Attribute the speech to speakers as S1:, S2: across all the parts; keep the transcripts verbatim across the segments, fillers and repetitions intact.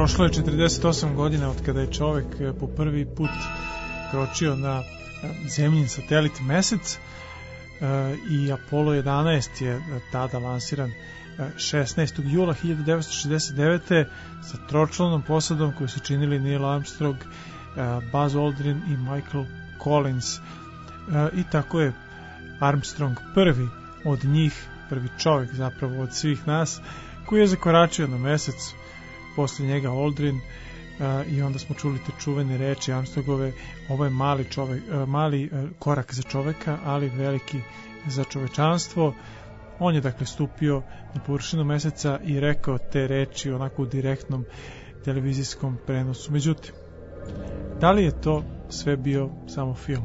S1: Prošlo je četrdeset osam godina od kada je čovek po prvi put kročio na zemljin satelit Mesec i Apollo jedanaest je tada lansiran šesnaestog jula hiljadu devetsto šezdeset devete sa tročlanom posadom koju su činili Neil Armstrong, Buzz Aldrin i Michael Collins. I tako je Armstrong prvi od njih, prvi čovjek zapravo od svih nas koji je zakoračio na Mesec, posle njega Aldrin, uh, i onda smo čuli te čuvene reči Armstrongove: ovo je mali, čovek, uh, mali uh, korak za čoveka, ali veliki za čovečanstvo. On je dakle stupio na površinu Meseca i rekao te reči onako u direktnom televizijskom prenosu. Međutim, da li je to sve bio samo film?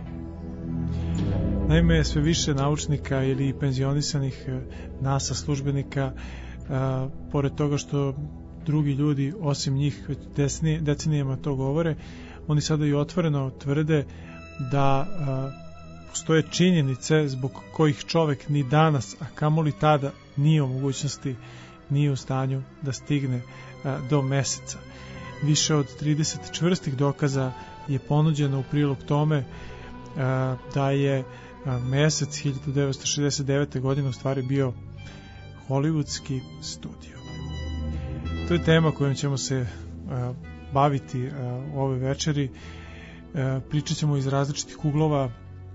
S1: Naime, sve više naučnika ili penzionisanih NASA službenika, uh, pored toga što drugi ljudi osim njih već decenijama to govore, oni sada i otvoreno tvrde da a, postoje činjenice zbog kojih čovek ni danas, a kamoli tada, nije u mogućnosti, nije u stanju da stigne a, do Meseca. Više od trideset čvrstih dokaza je ponuđeno u prilog tome a, da je a, Mesec hiljadu devetsto šezdeset devete. godine u stvari bio hollywoodski studio. To je tema kojom ćemo se uh, baviti uh, ove večeri. Uh, pričat ćemo iz različitih uglova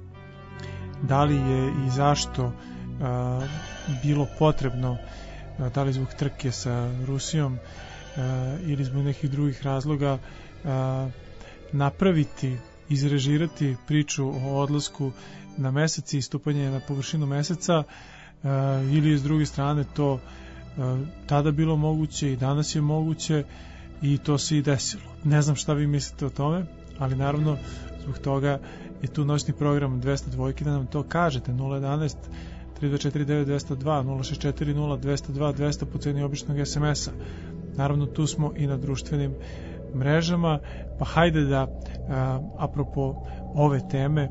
S1: da li je i zašto uh, bilo potrebno, uh, da li zbog trke sa Rusijom uh, ili zbog nekih drugih razloga, uh, napraviti, izrežirati priču o odlasku na Mesec i stupanje na površinu Meseca, uh, ili s druge strane to tada bilo moguće i danas je moguće i to se i desilo. Ne znam šta vi mislite o tome, ali naravno zbog toga je tu noćni program dvesta dva da nam to kažete. Nula jedanaest tri dva četiri devet dva zero dva, nula šest četiri nula dva zero dva dva zero zero po ceni običnog es em es a. Naravno tu smo i na društvenim mrežama, pa hajde da a, apropo ove teme,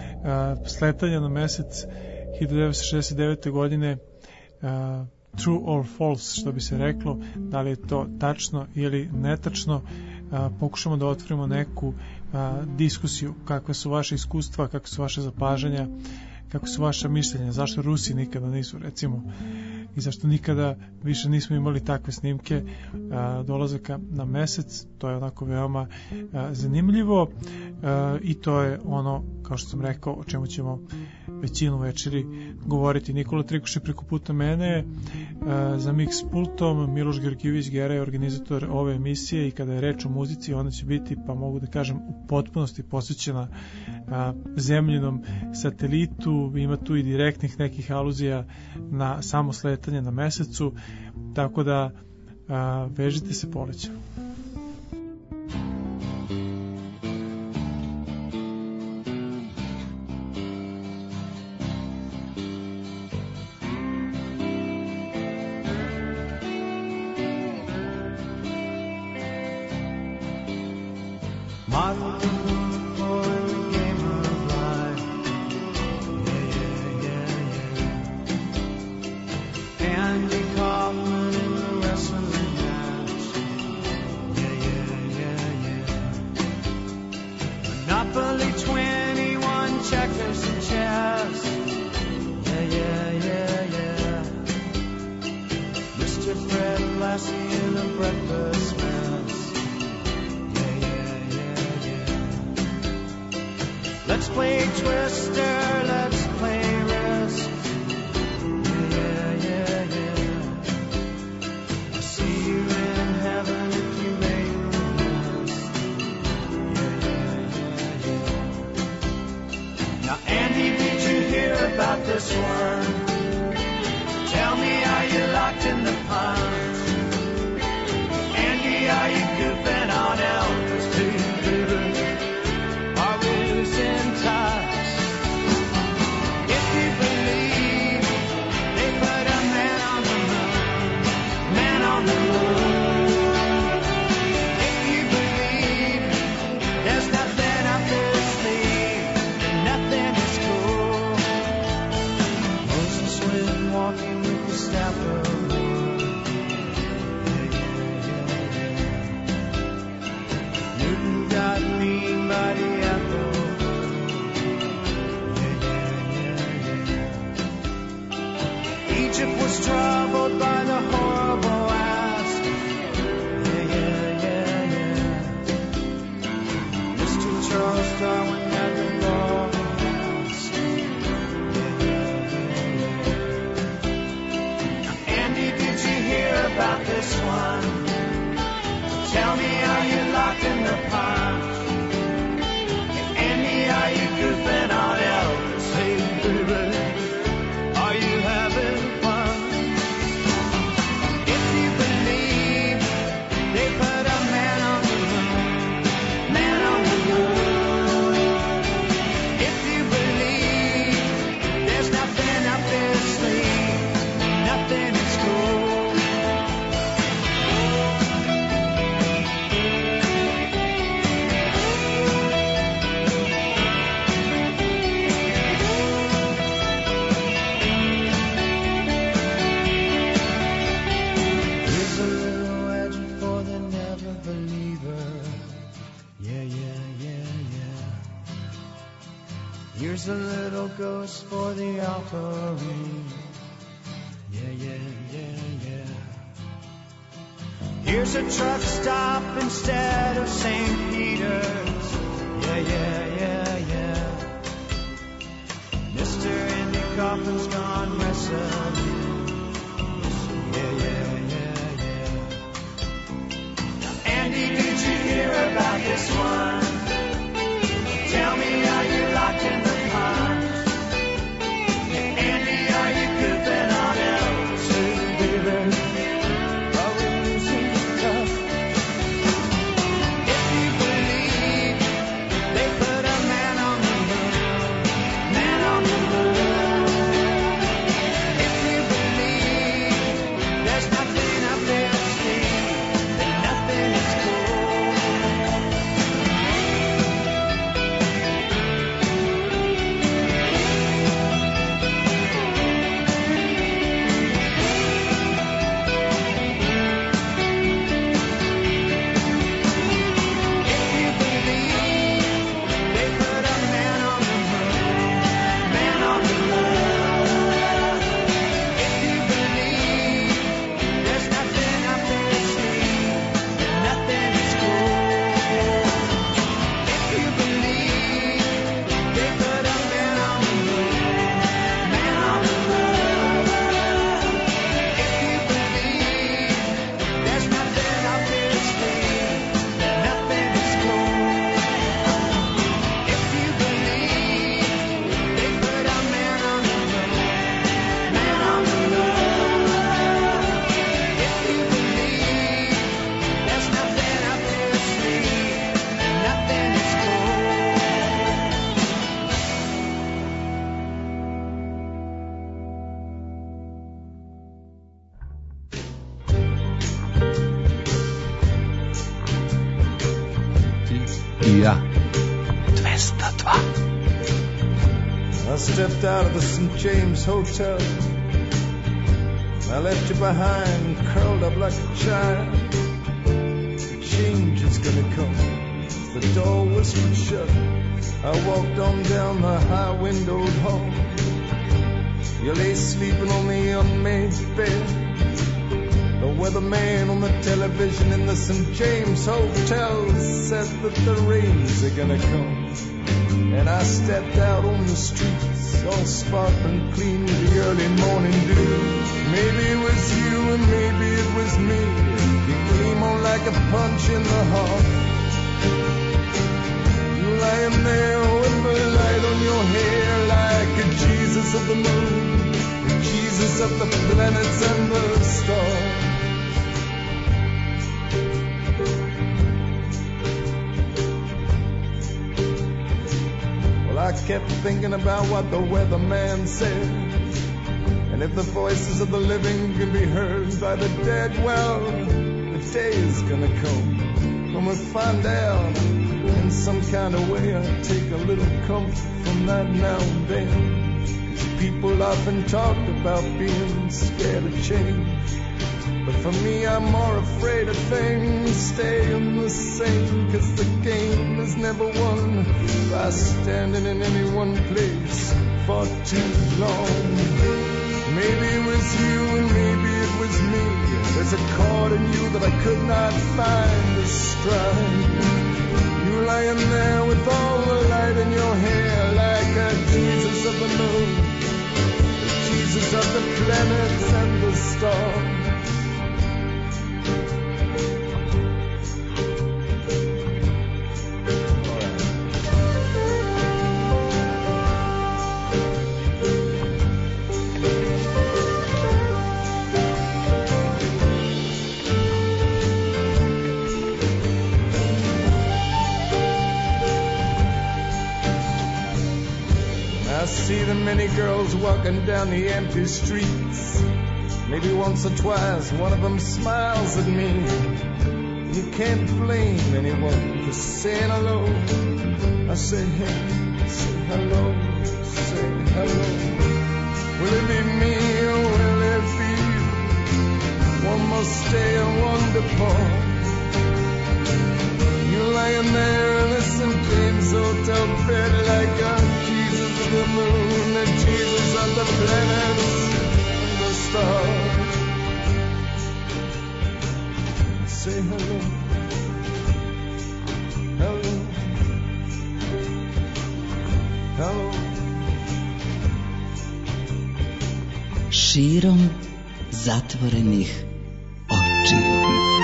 S1: a, sletanja na Mesec hiljadu devetsto šezdeset devete. godine, a, true or false, što bi se reklo, da li je to tačno ili netačno, a, pokušamo da otvorimo neku a, diskusiju, kakve su vaše iskustva, kakve su vaše zapažanja, kako su vaša mišljenja, zašto Rusi nikada nisu, recimo, i zašto nikada više nismo imali takve snimke a, dolazaka na Mesec. To je onako veoma a, zanimljivo, a, i to je ono, kao što sam rekao, o čemu ćemo većinu večeri govoriti. Nikola Trikuš je preko puta mene, a, za mix pultom Miloš Georgijević Gera je organizator ove emisije i kada je reč o muzici ona će biti, pa mogu da kažem, u potpunosti posvećena a, zemljinom satelitu. Ima tu i direktnih nekih aluzija na samo sletanje na Mesecu, tako da a, vežite se poleća.
S2: Walking with the staff of wood. troubled by the horrible ask. Yeah, yeah, yeah, yeah. Mister Charles Darwin had the law. About this one, tell me, are you locked in the pond? Andy, are you goofing on Elvis? Hey, baby, are you having fun? If you believe they put a man on the moon, man on the moon. If you believe there's nothing up their sleeve, nothing is cool. Here's a little ghost for the offering. Yeah, yeah, yeah, yeah. Here's a truck stop instead of Saint Peter's. Yeah, yeah, yeah, yeah. Mister Andy Kaufman's gone missing. Yeah, yeah, yeah, yeah. Andy, did you hear about this one? Tell me, are you locked in the pond? Andy, are you goofing on Elvis? Baby, are we losing touch? If you believe they put a man on the moon, man on the moon. If you believe there's nothing up their sleeve, then nothing is cool. I stepped out of the Saint James Hotel. I left you behind, curled up like a child. The change is gonna come. The door whispered shut. I walked on down the high windowed hall. You lay sleeping on the unmade bed. The weatherman on the television in the Saint James Hotel said that the rains are gonna come. And I stepped out on the streets, all sparkling clean with the early morning dew. Maybe it was you and maybe it was me. You gleam on like a punch in the heart. You lying there with the light on your hair, like a Jesus of the moon, Jesus of the planets and the stars. I kept thinking about what the weatherman said. And if the voices of the living can be heard by the dead, well, the day is gonna come when we find out. In some kind of way I take a little comfort from that now and then. 'Cause people often talk about being scared of change. But for me, I'm more afraid of things staying the same. 'Cause the game is never won by standing in any one place for too long. Maybe it was you and maybe it was me. There's a chord in you that I could not find to strike. You lying there with all the light in your hair, like a Jesus of the moon, the Jesus of the planets and the stars. I see the many girls walking down the empty streets. Maybe once or twice one of them smiles at me. You can't blame anyone for saying hello. I say hey, say hello, say hello. Will it be me or will it be you? One must stay and one depart. You're lying there in the Saint James Hotel bed like a Jesus of the moon, the Jesus of the planets and the stars. Say hello, hello, hello.
S3: Širom zatvorenih očiju.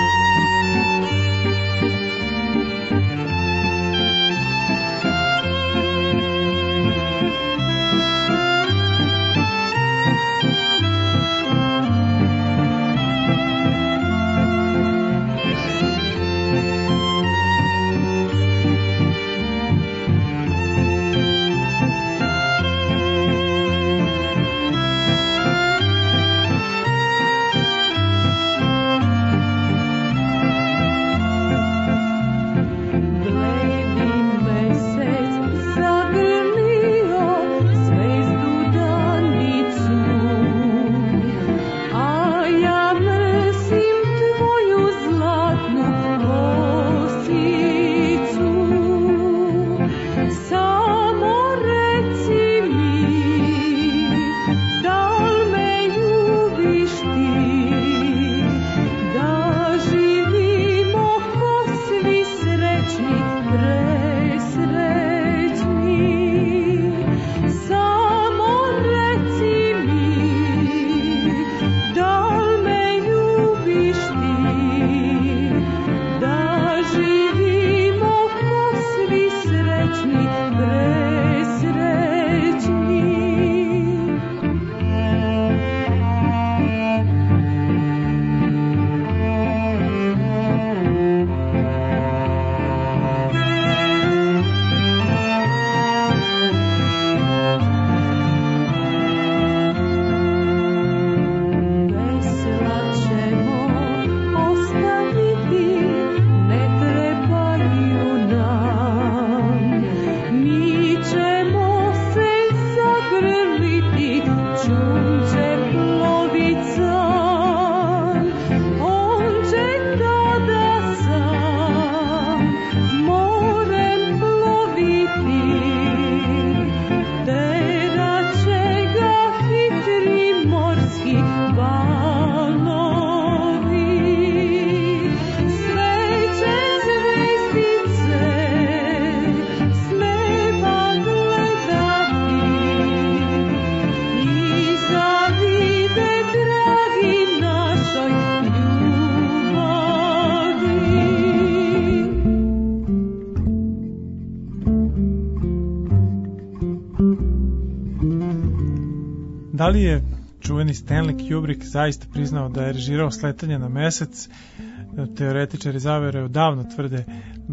S1: Da li je čuveni Stanley Kubrick zaista priznao da je režirao Sletanje na mesec? Teoretičari zavere odavno tvrde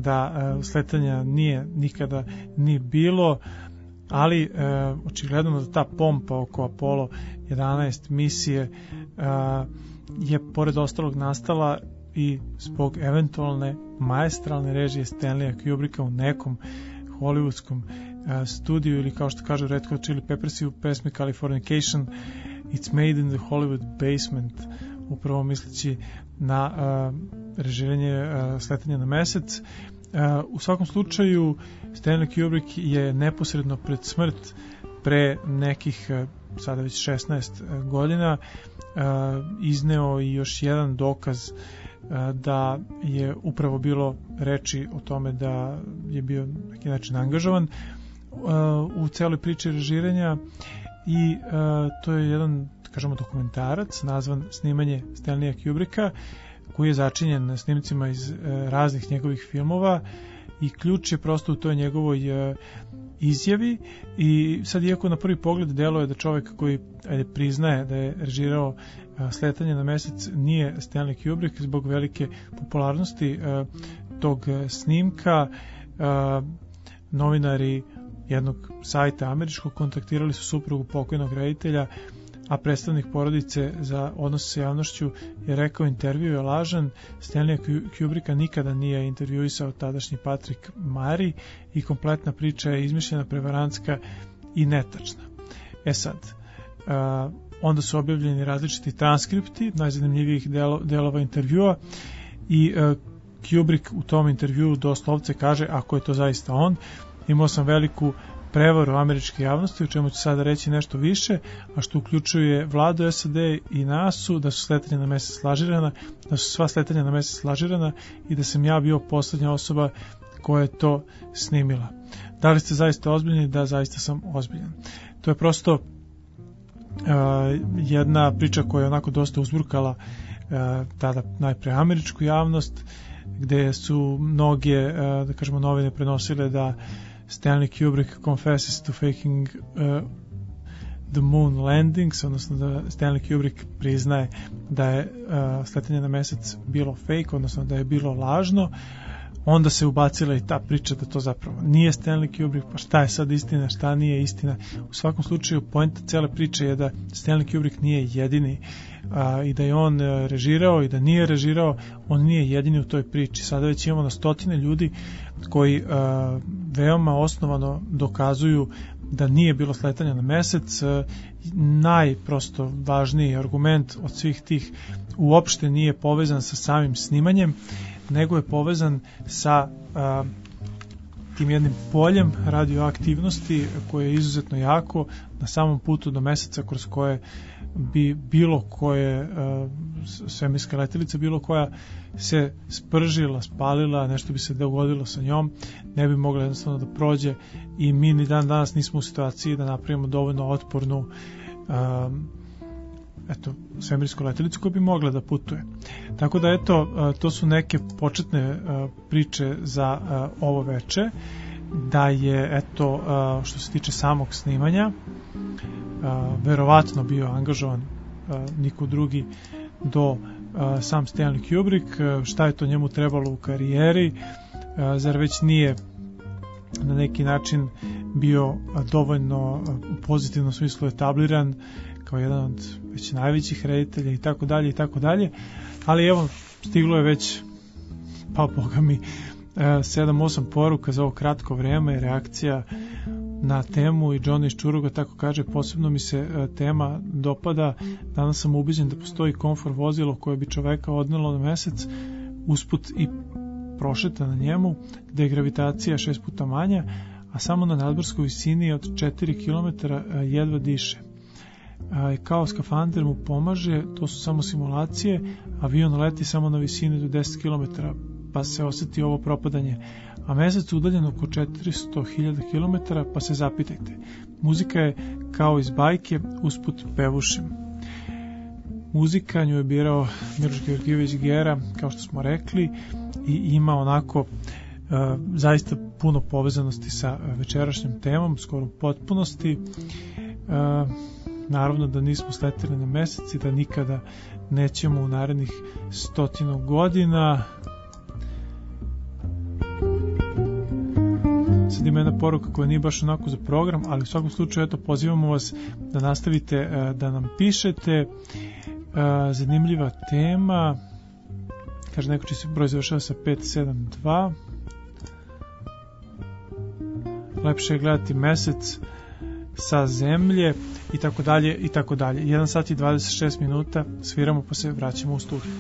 S1: da uh, sletanja nije nikada ni bilo, ali uh, očigledno da ta pompa oko Apollo jedanaest misije uh, je pored ostalog nastala i zbog eventualne maestralne režije Stanleya Kubricka u nekom hollywoodskom uh, studiju, ili kao što kažu Red Hot Chili Peppers u pesmi Californication, it's made in the Hollywood basement, upravo misleći na uh, režiranje uh, Sletanja na mesec. Uh, u svakom slučaju Stanley Kubrick je neposredno pred smrt pre nekih uh, sada već šesnaest godina, izneo i još jedan dokaz da je upravo bilo reči o tome da je bio na neki način angažovan u celoj priči režiranja, i to je jedan, kažemo, dokumentarac nazvan Snimanje Stanleya Kubricka, koji je začinjen snimcima iz raznih njegovih filmova, i ključ je prosto u toj njegovoj izjavi. I sad, iako na prvi pogled deluje da čovjek koji ajde, priznaje da je režirao Sletanje na mesec nije Stanley Kubrick, zbog velike popularnosti tog snimka novinari jednog sajta američkog kontaktirali su suprugu pokojnog reditelja, a predstavnik porodice za odnos sa javnošću je rekao: intervju je lažan, Stanleya Kubricka nikada nije intervjuisao tadašnji Patrick Murray i kompletna priča je izmišljena, prevarantska i netačna. E sad, uh, onda su objavljeni različiti transkripti najzanimljivijih delo, delova intervjua, i uh, Kubrick u tom intervjuu doslovce kaže: ako je to zaista on, imao sam veliku prevaru američke javnosti, o čemu ću sada reći nešto više, a što uključuje vladu S A D i nasu, da su sletanja na mesec lažirana, da su sva sletanja na mesec lažirana i da sam ja bio poslednja osoba koja je to snimila. Da li ste zaista ozbiljni? Da, zaista sam ozbiljan. To je prosto uh, jedna priča koja je onako dosta uzburkala uh, tada najpre američku javnost, gde su mnoge, uh, da kažemo, novine prenosile da Stanley Kubrick confesses to faking uh, the moon landings, odnosno da Stanley Kubrick priznaje da je uh, sletanje na mesec bilo fake, odnosno da je bilo lažno. Onda se ubacila i ta priča da to zapravo nije Stanley Kubrick, pa šta je sad istina, šta nije istina. U svakom slučaju, poenta cele priče je da Stanley Kubrick nije jedini, a, i da je on režirao i da nije režirao, on nije jedini u toj priči. Sada već imamo na stotine ljudi koji a, veoma osnovano dokazuju da nije bilo sletanja na mesec. Najprosto važniji argument od svih tih uopšte nije povezan sa samim snimanjem, nego je povezan sa a, tim jednim poljem radioaktivnosti koje je izuzetno jako na samom putu do meseca, kroz koje bi bilo koje a, svemirska letelica, bilo koja se spržila, spalila, nešto bi se dogodilo sa njom, ne bi mogla jednostavno da prođe, i mi ni dan danas nismo u situaciji da napravimo dovoljno otpornu a, eto, svemirsku letelicu koja bi mogla da putuje. Tako da, eto, to su neke početne priče za ovo veče, da je, eto, što se tiče samog snimanja, verovatno bio angažovan niko drugi do sam Stanley Kubrick. Šta je to njemu trebalo u karijeri? Zar već nije na neki način bio dovoljno u pozitivnom smislu etabliran kao jedan od već najvećih reditelja i tako dalje i tako dalje, ali evo, stiglo je već, pa boga mi, sedam osam poruka za ovo kratko vreme, reakcija na temu, i Johnny iz Čuruga tako kaže: posebno mi se tema dopada, danas sam ubeđen da postoji komfor vozilo koje bi čoveka odnelo na mesec, usput i prošeta na njemu, gde je gravitacija šest puta manja, a samo na nadmorskoj visini od četiri kilometra jedva diše. Kao skafander mu pomaže, to su samo simulacije, avion leti samo na visini do deset kilometara, pa se osjeti ovo propadanje, a mesec udaljen oko četiristo hiljada kilometara, pa se zapitajte. Muzika je kao iz bajke, usput pevušim. Muzika nju je birao Miloš Georgijević Gera, kao što smo rekli, i ima onako uh, zaista puno povezanosti sa večerašnjom temom, skoro u potpunosti. Uh, naravno da nismo sleteli na mesec i da nikada nećemo u narednih stotinu godina. Sad ima jedna poruka koja nije baš onako za program, ali u svakom slučaju, eto, pozivamo vas da nastavite da nam pišete. Zanimljiva tema, kaže neko čiji se broj završava sa pet sedam dva. Lepše je gledati mesec sa zemlje i tako dalje i tako dalje. jedan sat i dvadeset šest minuta, sviramo pa se vraćamo u studiju.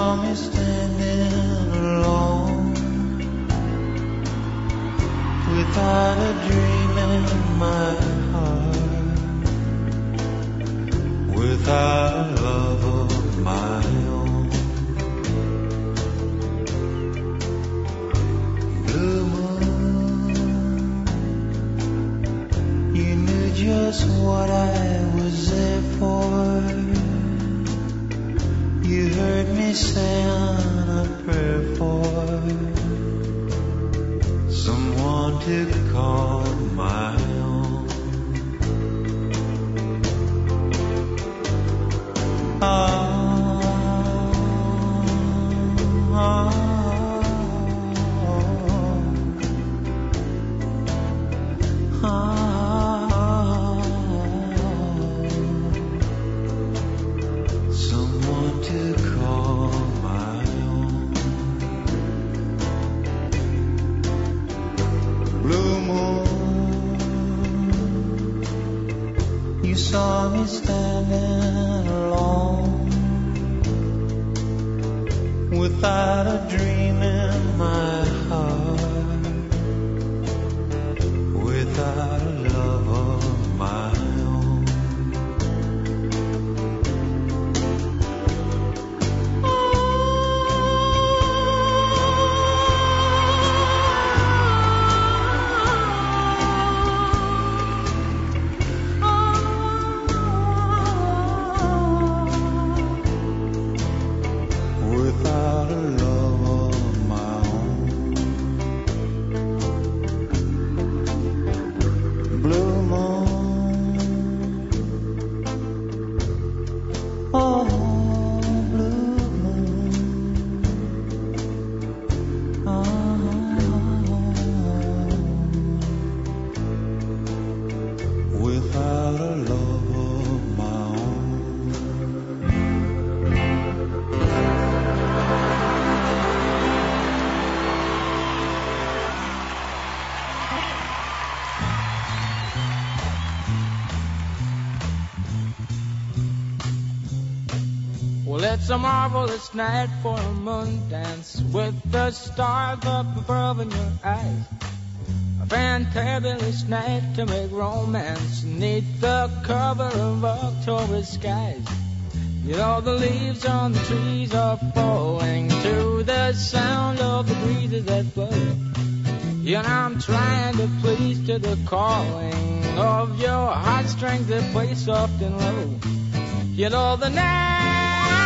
S4: saw me standing alone, without a dream in my heart, without a love of my own. Blue moon, you knew just what I was there for. You heard me say on a prayer for someone to call my own. Ah, ah, ah, ah. Saw me standing alone, without a dream in my heart, without a love of my own.
S5: It's a marvelous night for a moon dance with the stars up above in your eyes. A fantabulous night to make romance neath the cover of October skies. You know the leaves on the trees are falling to the sound of the breezes that blow. You know I'm trying to please to the calling of your heartstrings that play soft and low. You know the night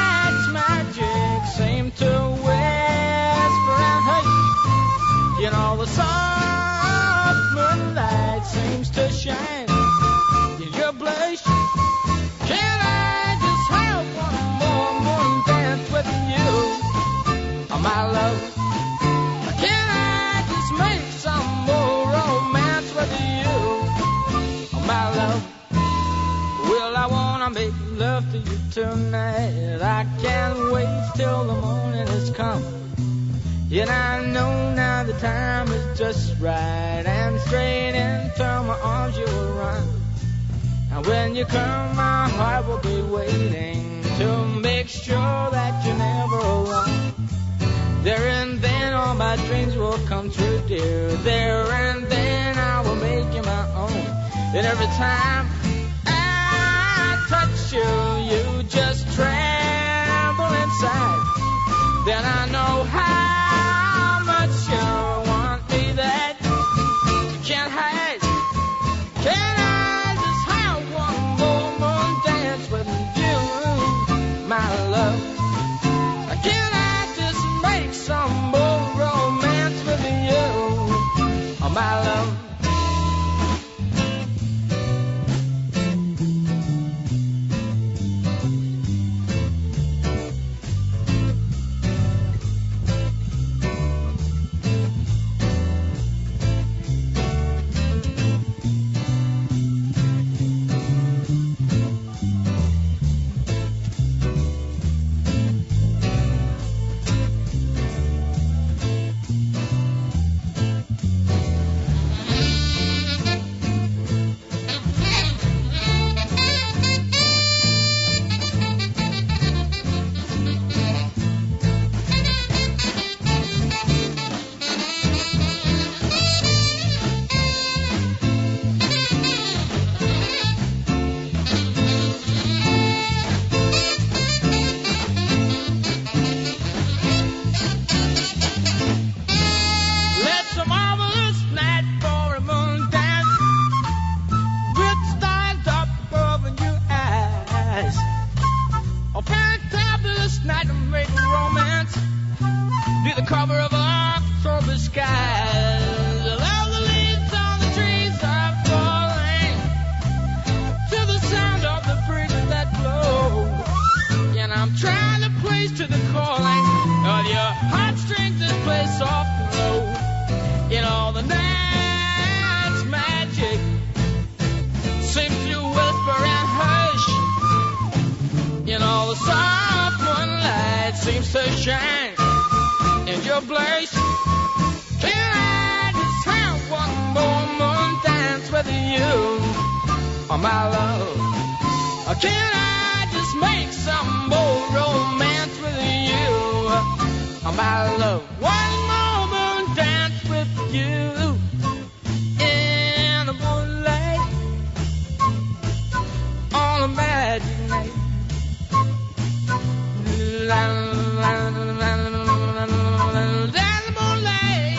S5: magic seem to whisper and hate. You know the soft moonlight seems to shine in your blush. Can I just have one more moon dance with you, oh, my love? Can I just make some more romance with you, oh, my love? Well, I wanna make love to you tonight. I can't wait till the morning has come. Yet I know now the time is just right, and straight into my arms you will run. And when you come, my heart will be waiting to make sure that you're never alone. There and then all my dreams will come true, dear. There and then I will make you my own. And every time touch you, you just tremble inside. Then I know how much you want me that you can't hide. Can I just have one more moon dance with you, my love? Can I just make some more romance with you, oh, my love? shine in your place. Can I just have one more moon dance with you, oh my love? Or can I just make some more romance with you, oh my love? One more moon dance with you in the moonlight on a magic night. La, la, la, la, la, la, the moonlight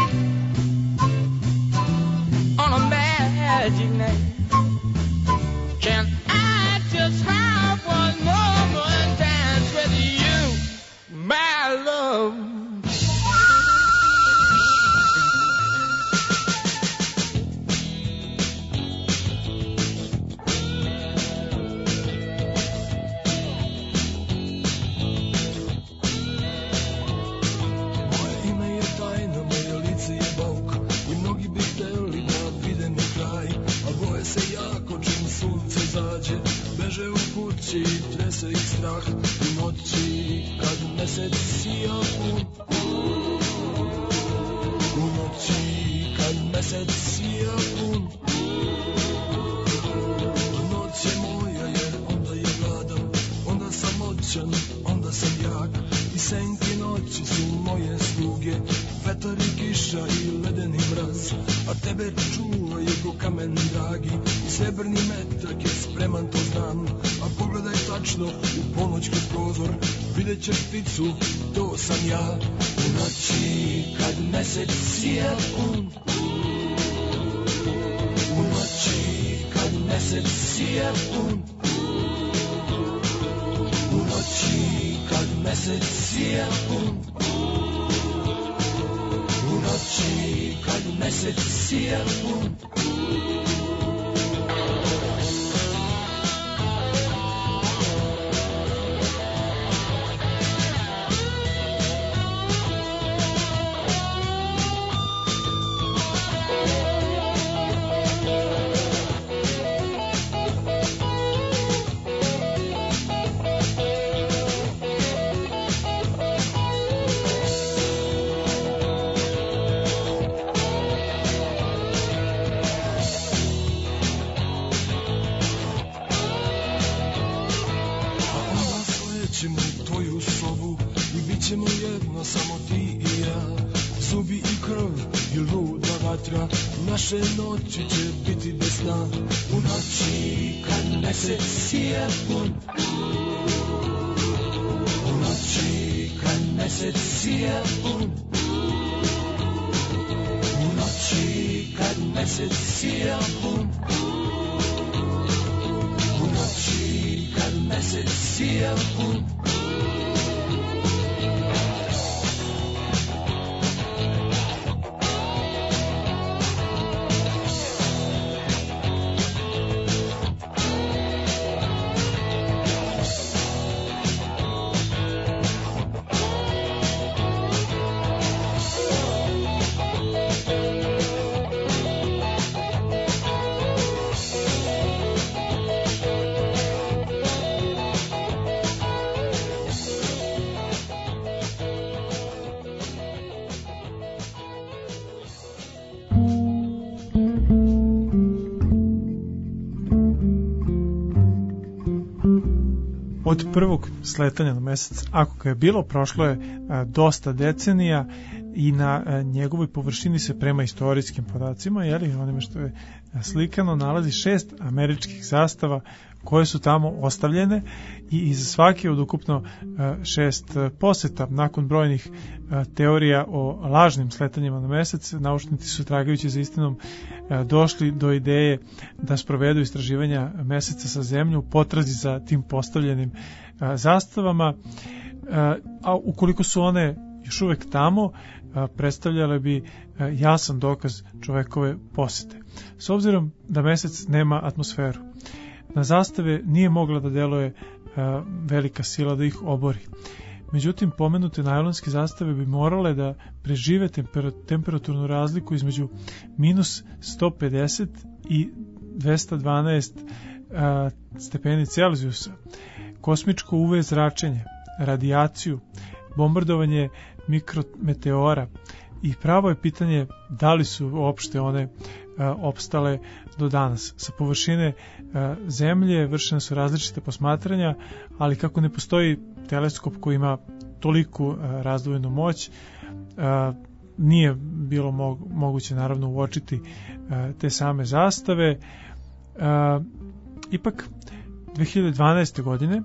S5: on a magic night. Can I just have one more dance with you, my love?
S6: Beže u kući, trese ih strah u noći kad mesec sija pun. U noći kad mesec sija pun. Noć je moja jer onda je gladan, onda sam moćan, onda sam jak. I senke noći su moje sluge, vetar i kiša i ledeni mraz. A tebe čuvaju ko kamen dragi, i srebrni metak je spreman, to znam. A pogledaj tačno u ponoć kroz prozor, vidjet ćeš pticu, to sam ja. U noći kad mesec sija pun, u noći kad mesec sija pun, u noći kad mesec sija pun, u noći kad mesec sija pun. Naše noći će biti bez sna. U noći kad mesec sija pun, u noći kad mesec sija pun, u noći kad mesec sija pun, u noći kad mesec sija pun.
S1: Od prvog sletanja na mesec, ako ga je bilo, prošlo je a, dosta decenija i na a, njegovoj površini se prema istorijskim podacima, jeli, onime što je slikano, nalazi šest američkih zastava koje su tamo ostavljene i iz svake od ukupno a, šest a, poseta. Nakon brojnih a, teorija o lažnim sletanjima na mesec, naučnici su, tragajući za istinom, a, došli do ideje da sprovedu istraživanja meseca sa zemlju u potrazi za tim postavljenim a, zastavama, a, a ukoliko su one još uvek tamo, a, predstavljale bi a, jasan dokaz čovekove posete. S obzirom da mesec nema atmosferu, na zastave nije mogla da deluje a, velika sila da ih obori. Međutim, pomenute najlonske zastave bi morale da prežive temper- temperaturnu razliku između minus sto pedeset i dvesta dvanaest a, stepeni Celzijusa, kosmičko U V zračenje, radijaciju, bombardovanje mikrometeora i pravo je pitanje da li su uopšte one a, opstale do danas. Sa površine a, zemlje vršene su različite posmatranja, ali kako ne postoji teleskop koji ima toliku a, razdvojenu moć, a, nije bilo mo- moguće naravno uočiti a, te same zastave. A, ipak dve hiljade dvanaeste. godine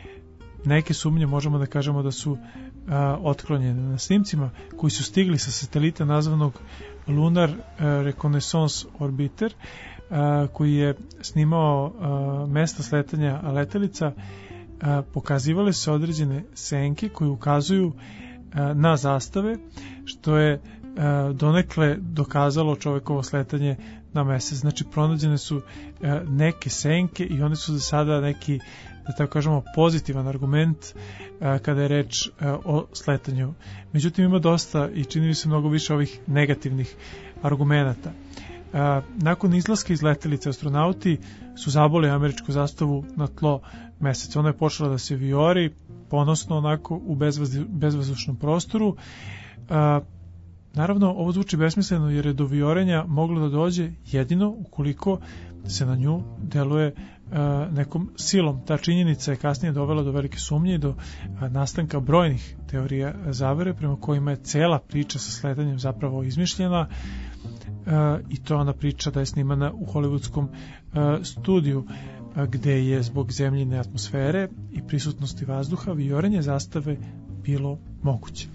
S1: neke sumnje možemo da kažemo da su a, otklonjene. Na snimcima koji su stigli sa satelita nazvanog Lunar Reconnaissance Orbiter, a, koji je snimao a, mesta sletanja letelica, a, pokazivale se određene senke koje ukazuju a, na zastave, što je a, donekle dokazalo čovekovo sletanje na mesec. Znači pronađene su a, neke senke i one su za sada neki, da tako kažemo, pozitivan argument a, kada je reč a, o sletanju. Međutim, ima dosta i čini mi se mnogo više ovih negativnih argumenata. A, nakon izlaska iz letelice astronauti su zaboli američku zastavu na tlo meseca. Ona je počela da se vijori ponosno onako u bezvazdušnom prostoru. A, naravno, ovo zvuči besmisleno jer je do vijorenja moglo da dođe jedino ukoliko se na nju deluje a, nekom silom. Ta činjenica je kasnije dovela do velike sumnje i do a, nastanka brojnih teorija zavere prema kojima je cela priča sa sletanjem zapravo izmišljena. Uh, i to ona priča da je snimana u hollywoodskom uh, studiju uh, gde je zbog zemljine atmosfere i prisutnosti vazduha vijorenje zastave bilo moguće.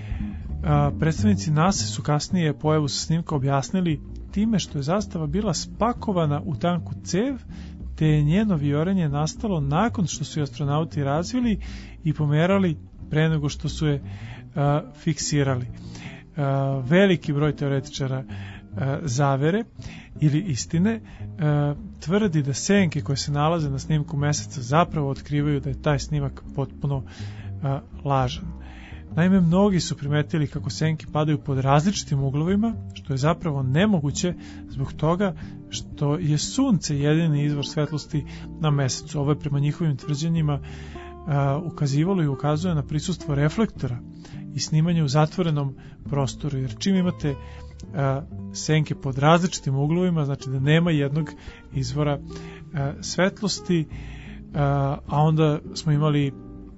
S1: Uh, predstavnici NASA su kasnije pojavu sa snimka objasnili time što je zastava bila spakovana u tanku cev, te je njeno vijorenje nastalo nakon što su je astronauti razvili i pomerali pre nego što su je uh, fiksirali. Uh, veliki broj teoretičara zavere ili istine tvrdi da senke koje se nalaze na snimku meseca zapravo otkrivaju da je taj snimak potpuno lažan. Naime, mnogi su primetili kako senke padaju pod različitim uglovima, što je zapravo nemoguće zbog toga što je sunce jedini izvor svetlosti na mesecu. Ovo je prema njihovim tvrđenjima ukazivalo i ukazuje na prisustvo reflektora i snimanje u zatvorenom prostoru, jer čim imate a, senke pod različitim uglovima, znači da nema jednog izvora a, svetlosti, a, a onda smo imali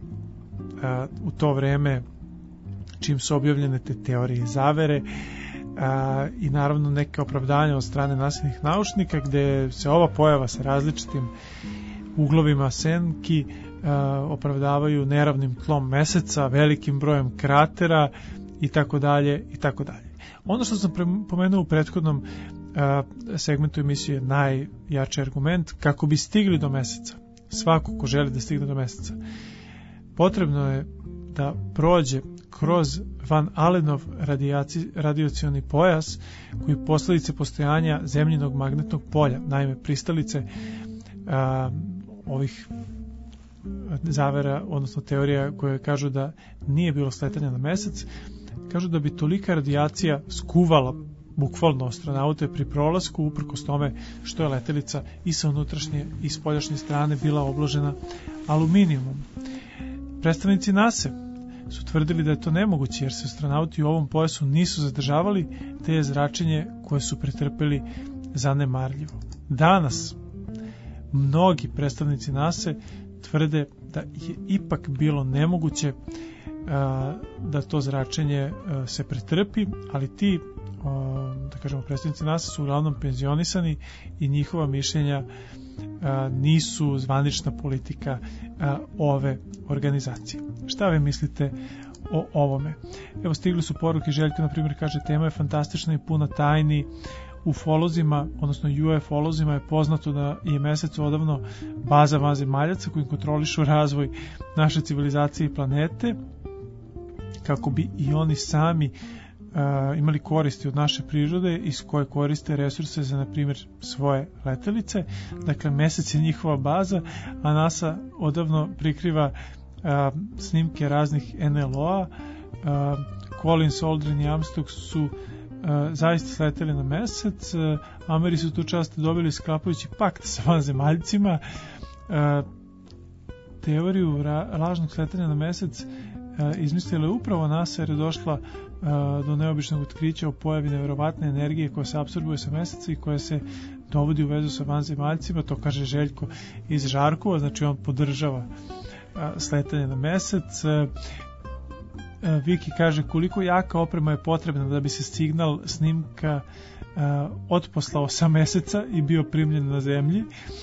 S1: a, u to vreme, čim su objavljene te teorije zavere a, i naravno neke opravdanja od strane nasilnih naučnika gde se ova pojava sa različitim uglovima senki a, opravdavaju neravnim tlom meseca, velikim brojem kratera i tako dalje i tako dalje. Ono što sam pomenuo u prethodnom a, segmentu emisije je najjači argument kako bi stigli do meseca. Svako ko želi da stigne do meseca, potrebno je da prođe kroz Van Allenov radijacioni pojas koji posledice postojanja zemljinog magnetnog polja, naime pristalice a, ovih zavera, odnosno teorija koje kažu da nije bilo sletanja na mesec, kažu da bi tolika radijacija skuvala bukvalno astronaute pri prolasku, uprkos tome što je letelica i sa unutrašnje i spoljašnje strane bila obložena aluminijumom. Predstavnici NASA su tvrdili da je to nemoguće jer se astronauti u ovom pojasu nisu zadržavali, te je zračenje koje su pretrpeli zanemarljivo. Danas mnogi predstavnici NASA tvrde da je ipak bilo nemoguće a, da to zračenje a, se pretrpi, ali ti a, da kažemo predstavnici NASA su uglavnom penzionisani i njihova mišljenja a, nisu zvanična politika a, ove organizacije. Šta vi mislite o ovome? Evo, stigli su poruke. Željka, na primjer, kaže: tema je fantastična i puna tajni. Ufolozima, odnosno UFolozima je poznato da je mesec odavno baza vanzemaljaca koji kontrolišu razvoj naše civilizacije i planete, kako bi i oni sami uh, imali koristi od naše prirode iz koje koriste resurse za, na primjer, svoje letelice. Dakle, mesec je njihova baza, a NASA odavno prikriva uh, snimke raznih N L O-a. Uh, Collins, Aldrin i Armstrong su Uh, zaista sleteli na mesec. uh, Ameri su tu čast dobili sklapajući pakt sa vanzemaljcima. uh, teoriju ra- lažnog sletanja na mesec uh, izmislila je upravo NASA jer je došla do neobičnog otkrića o pojavi nevjerovatne energije koja se apsorbuje sa meseca i koja se dovodi u vezu sa vanzemaljcima, to kaže Željko iz Žarkova, znači on podržava sletanje na mesec. Viki kaže koliko jaka oprema je potrebna da bi se signal snimka otposlao sa meseca i bio primljen na zemlji.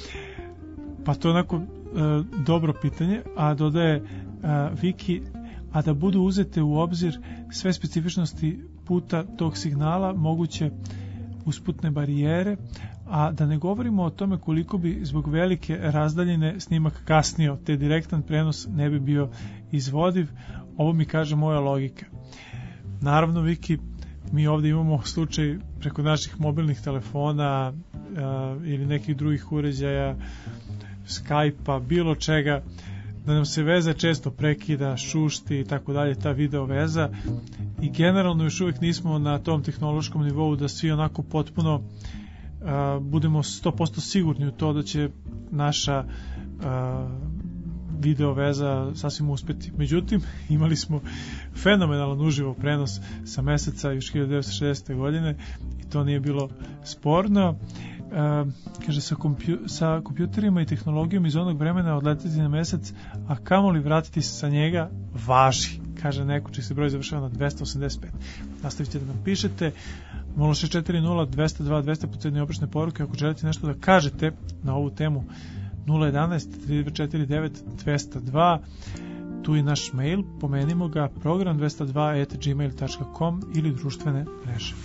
S1: Pa to je onako dobro pitanje, a dodaje Viki, a da budu uzete u obzir sve specifičnosti puta tog signala, moguće usputne barijere, a da ne govorimo o tome koliko bi zbog velike razdaljine snimak kasnio, te direktan prenos ne bi bio izvodiv. Ovo mi kaže moja logika. Naravno, Viki, mi ovdje imamo slučaj preko naših mobilnih telefona uh, ili nekih drugih uređaja, Skype-a, bilo čega, da nam se veza često prekida, šušti i tako dalje, ta video veza, i generalno još uvijek nismo na tom tehnološkom nivou da svi onako potpuno uh, budemo sto posto sigurni u to da će naša uh, video veza sasvim uspeti. Međutim, imali smo fenomenalan uživo prenos sa meseca još hiljadu devetsto šezdesete. godine i to nije bilo sporno. Uh, kaže, sa, kompju, sa kompjuterima i tehnologijom iz onog vremena odletiti na mesec, a kamoli vratiti se sa njega, važi, kaže neko čiji se broj završava na dvesta osamdeset pet. Nastavite da nam pišete nula šest četiri nula dvesta dva dvesta posljednje obične poruke ako želite nešto da kažete na ovu temu. Nula jedanaest tri četiri devet dvesta dva. Tu je naš mail, pomenimo ga, program dvesta dva at gmail dot com ili društvene mreže.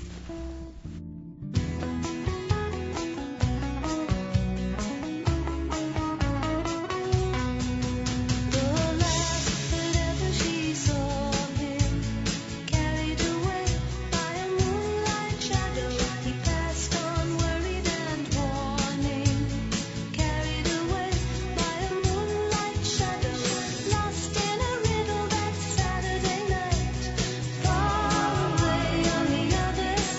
S7: Far away on the other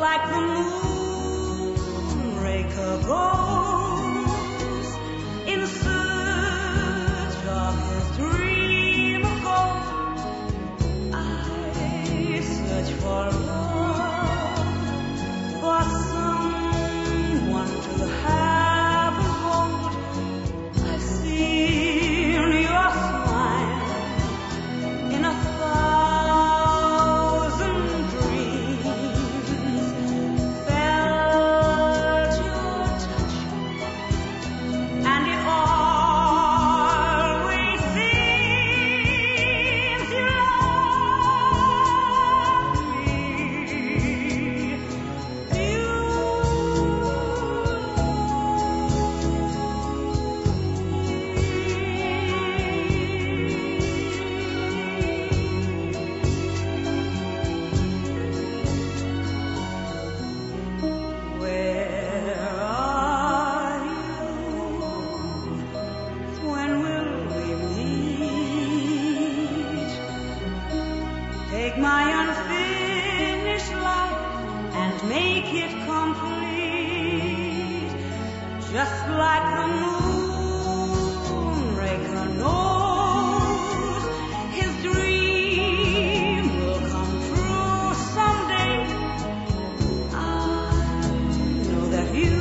S7: like the moonraker goes in search of his dream of gold. I search for love, for someone to have and hold. I've seen your smile in a thousand dreams, felt your touch, and it always seems you love me. You Where are you? When will we meet? Take my unfinished life and make it complete, just like the moonraker knows his dream will come true someday. I know that you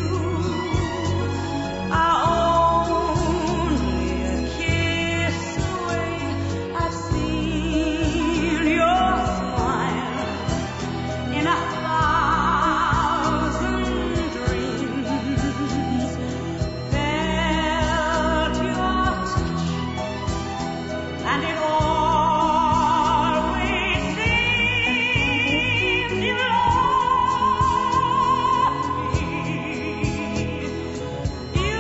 S7: are only a kiss away. I've seen your smile in a thousand dreams, felt your touch, and it always seems you love me. You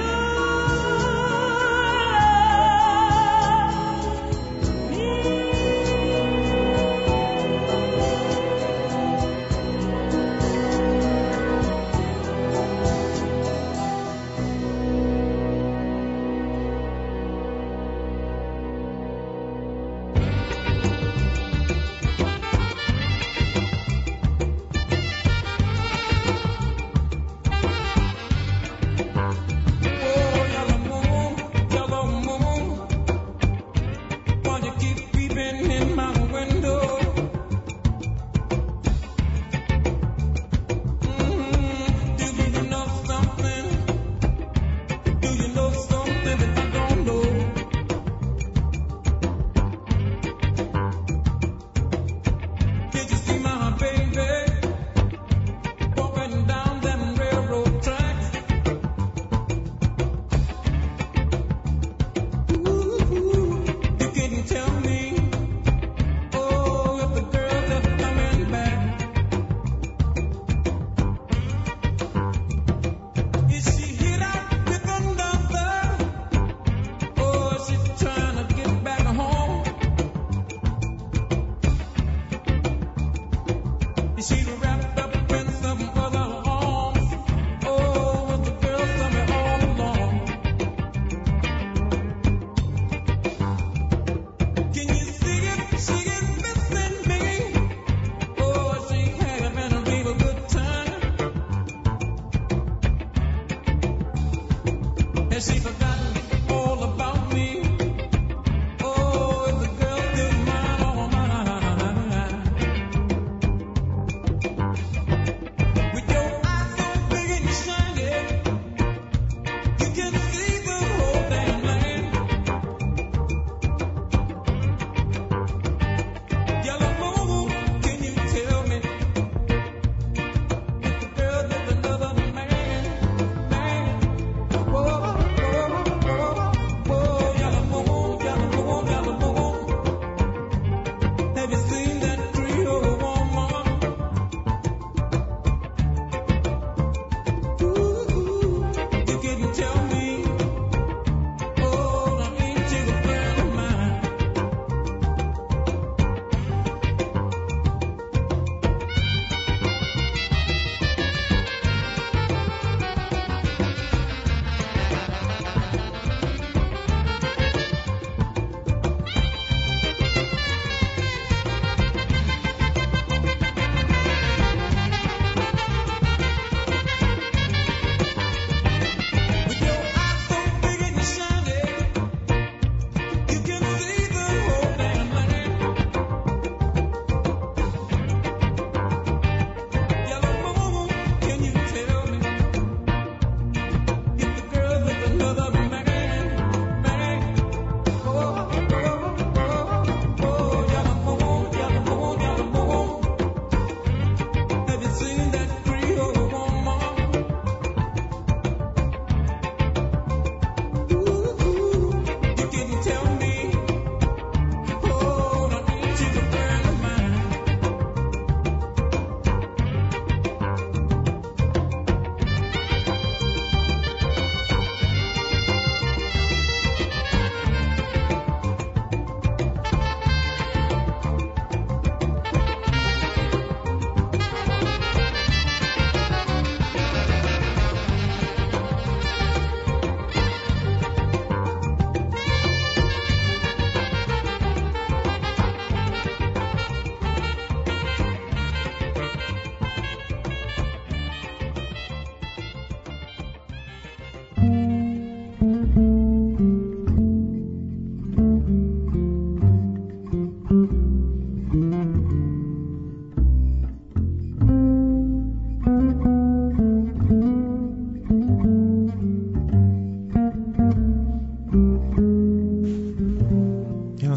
S7: Whoa.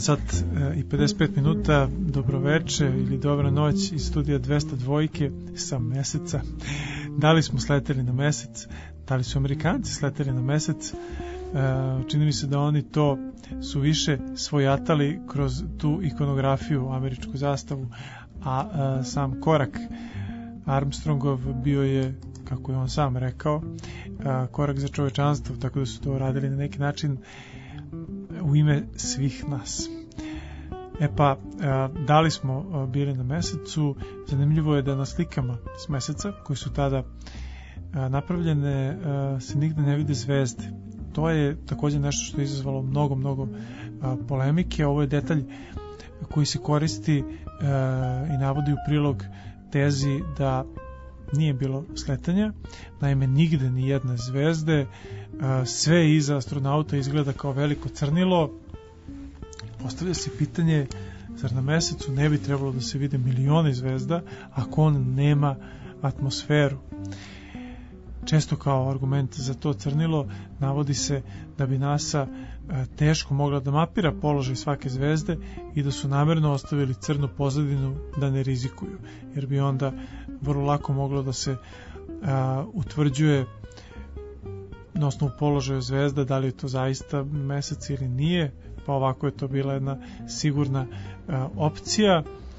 S1: sat i pedeset pet minuta, dobroveče ili dobra noć iz studija dvesta dva sa Meseca. Da li smo sleteli na Mesec? Da li su Amerikanci sleteli na Mesec? Čini mi se da oni to su više svojatali kroz tu ikonografiju, američku zastavu, a sam korak Armstrongov bio je, kako je on sam rekao, korak za čovečanstvo, tako da su to radili na neki način u ime svih nas. E pa, da li smo bili na Mesecu? Zanimljivo je da na slikama s Meseca, koji su tada napravljene, se nigde ne vide zvezde. To je također nešto što je izazvalo mnogo, mnogo polemike. Ovo je detalj koji se koristi i navodi u prilog tezi da nije bilo sletanja. Naime, nigde ni jedne zvezde, sve iza astronauta izgleda kao veliko crnilo. Postavlja se pitanje, zar na Mesecu ne bi trebalo da se vide milioni zvezda ako on nema atmosferu? Često kao argument za to crnilo navodi se da bi NASA teško mogla da mapira položaj svake zvezde i da su namerno ostavili crnu pozadinu da ne rizikuju, jer bi onda vrlo lako moglo da se a, utvrđuje na osnovu položaja zvezda da li je to zaista Mesec ili nije, pa ovako je to bila jedna sigurna a, opcija.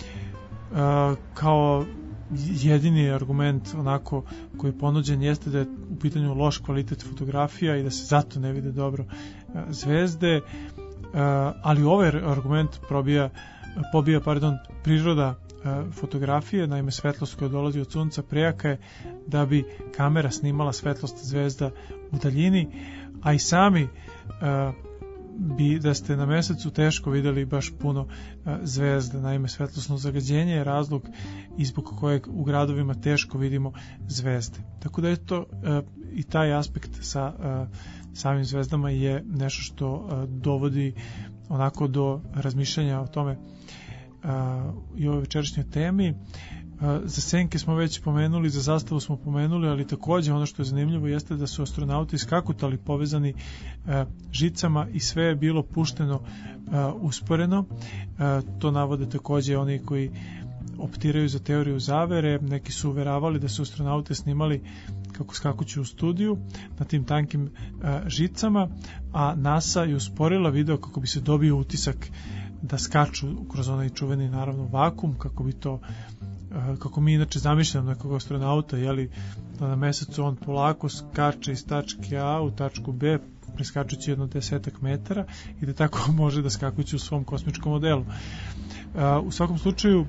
S1: A, kao jedini argument onako koji je ponuđen jeste da je u pitanju loš kvalitet fotografija i da se zato ne vide dobro a, zvezde, a, ali ovaj argument probija, pobija pardon, priroda a, fotografije. Naime, svetlost koja dolazi od sunca prejaka je da bi kamera snimala svetlost zvezda u daljini, a i sami a, bi da ste na Mesecu teško videli baš puno a, zvezda. Naime, svetlosno zagađenje je razlog izbog kojeg u gradovima teško vidimo zvezde. Tako da je to a, i taj aspekt sa a, samim zvezdama je nešto što a, dovodi onako do razmišljanja o tome a, i ovoj večerašnjoj temi. Za senke smo već pomenuli, za zastavu smo pomenuli, ali također ono što je zanimljivo jeste da su astronauti skakutali povezani e, žicama i sve je bilo pušteno e, usporeno. E, to navode također oni koji optiraju za teoriju zavere. Neki su uveravali da su astronaute snimali kako skakuću u studiju na tim tankim e, žicama, a NASA je usporila video kako bi se dobio utisak da skaču kroz onaj čuveni naravno vakum, kako bi to kako mi inače zamišljamo nekog astronauta, jeli, da na Mesecu on polako skače iz tačke A u tačku B, preskačući jedno desetak metara i da tako može da skakući u svom kosmičkom modelu. U svakom slučaju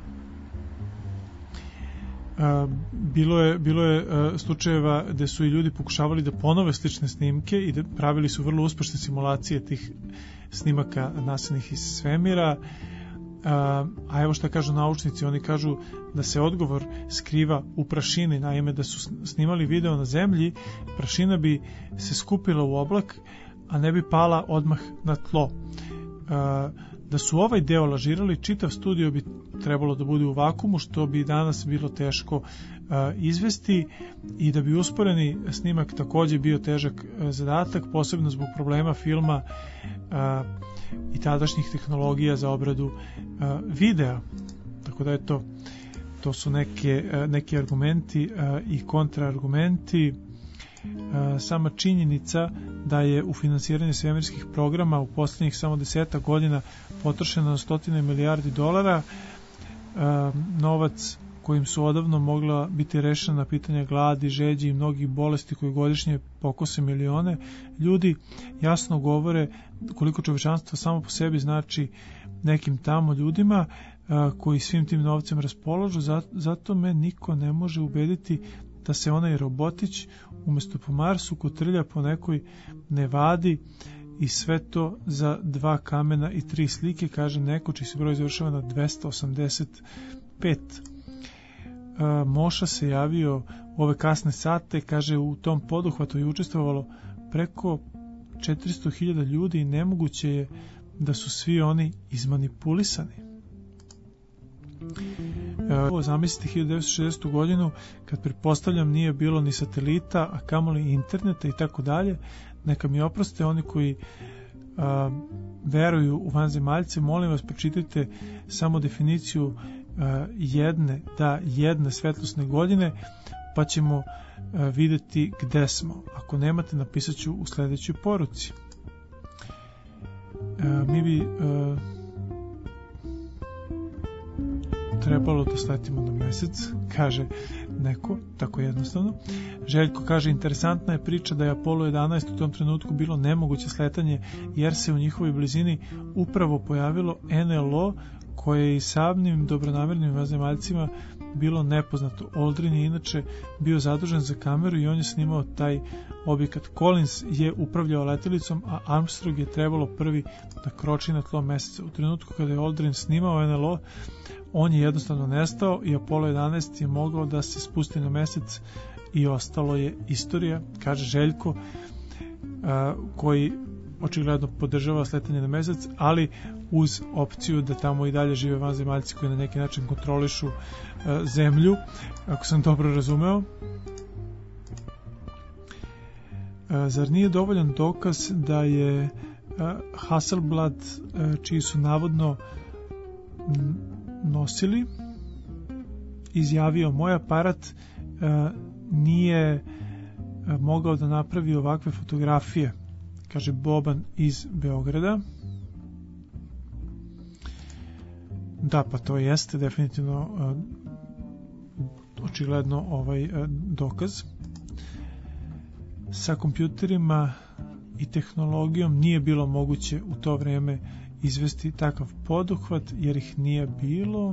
S1: bilo je, bilo je slučajeva gde su i ljudi pokušavali da ponove slične snimke i da pravili su vrlo uspešne simulacije tih snimaka naseljenih iz svemira. A evo šta kažu naučnici, oni kažu da se odgovor skriva u prašini. Naime, da su snimali video na zemlji, prašina bi se skupila u oblak, a ne bi pala odmah na tlo. Da su ovaj deo lažirali, čitav studio bi trebalo da bude u vakumu, što bi danas bilo teško izvesti, i da bi usporeni snimak također bio težak zadatak, posebno zbog problema filma i tadašnjih tehnologija za obradu uh, videa. Tako da je to, to su neke, uh, neki argumenti uh, i kontraargumenti. Uh, sama činjenica da je u finansiranje svemirskih programa u posljednjih samo deseta godina potrošeno na stotine milijardi dolara, uh, novac kojim su odavno mogla biti rešena pitanja gladi, žeđi i mnogih bolesti koji godišnje pokose milione ljudi, jasno govore koliko čovečanstvo samo po sebi znači nekim tamo ljudima a, koji svim tim novcem raspolažu. Zato, zato me niko ne može ubediti da se onaj robotić umjesto po Marsu kotrlja po nekoj Nevadi, i sve to za dva kamena i tri slike, kaže neko čiji se broj završava na dvesta osamdeset pet. Moša se javio u ove kasne sate, kaže u tom poduhvatu je učestvovalo preko četiristo hiljada ljudi i nemoguće je da su svi oni izmanipulisani. Evo, zamislite hiljadu devetsto šezdesetu godinu, kad pretpostavljam nije bilo ni satelita, a kamoli interneta i tako dalje. Neka mi oproste oni koji a, veruju u vanzemaljce, molim vas pročitajte samo definiciju a, jedne, da jedne svetlosne godine, pa ćemo a, videti gde smo. Ako nemate, napisat ću u sledećoj poruci. A, mi bi a, trebalo da sletimo na mesec, kaže neko, tako jednostavno. Željko kaže, interesantna je priča da je Apollo jedanaest u tom trenutku bilo nemoguće sletanje, jer se u njihovoj blizini upravo pojavilo en el o koje je i samim dobronamernim vanzemaljcima bilo nepoznato. Aldrin je inače bio zadužen za kameru i on je snimao taj objekat. Collins je upravljao letjelicom, a Armstrong je trebalo prvi da kroči na tlo meseca. U trenutku kada je Aldrin snimao en el o, on je jednostavno nestao i Apollo jedanaest je mogao da se spusti na mesec i ostalo je istorija, kaže Željko, a, koji očigledno podržava sletanje na mesec, ali uz opciju da tamo i dalje žive vanzemaljci koji na neki način kontrolišu a, zemlju, ako sam dobro razumeo. A, zar nije dovoljan dokaz da je a, Hasselblad, a, čiji su navodno m, nosili, izjavio, moj aparat a, nije a, mogao da napravi ovakve fotografije, kaže Boban iz Beograda. Da, pa to jeste definitivno a, očigledno ovaj a, dokaz. Sa kompjuterima i tehnologijom nije bilo moguće u to vreme izvesti takav poduhvat, jer ih nije bilo,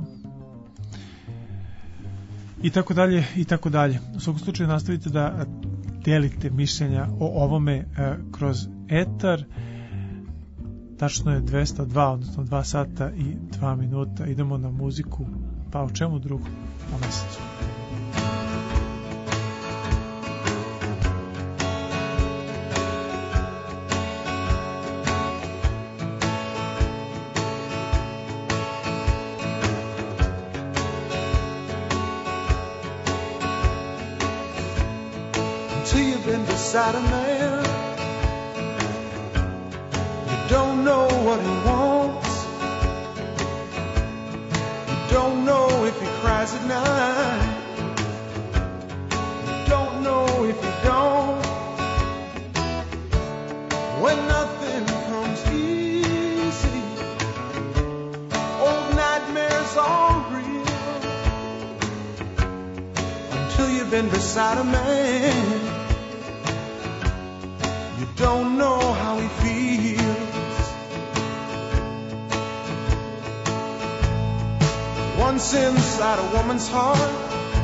S1: i tako dalje i tako dalje. U svakom slučaju nastavite da delite mišljenja o ovome e, kroz etar. Tačno je dvesta dva, odnosno dva sata i dva minuta. Idemo na muziku, pa o čemu drugo? O mesecu.
S2: Beside a man, you don't know what he wants, you don't know if he cries at night, you don't know if he don't. When nothing comes easy, old nightmares are real, until you've been beside a man. Don't know how he feels. Once inside a woman's heart,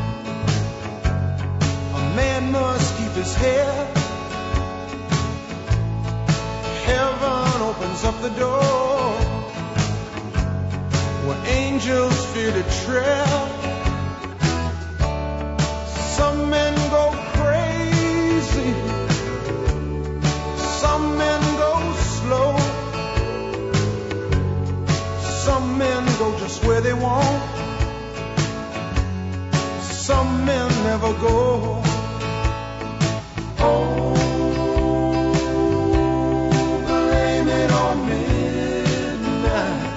S2: a man must keep his head. Heaven opens up the door where angels fear to tread. Some men go crazy, some men go slow, some men go just where they want, some men never go. Oh, blame it on midnight.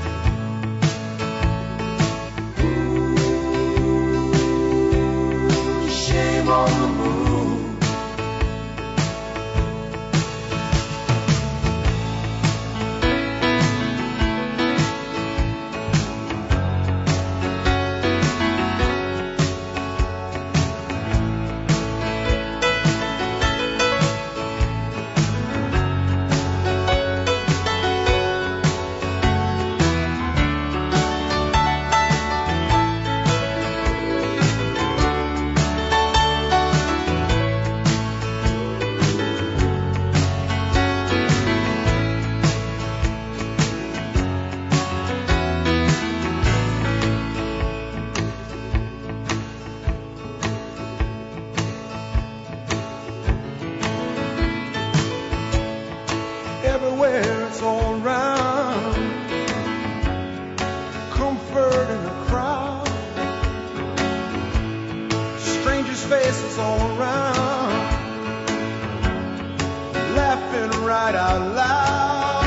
S2: Ooh, shame on the moon. Everywhere it's all around, comfort in the crowd, strangers' faces all around, laughing right out loud.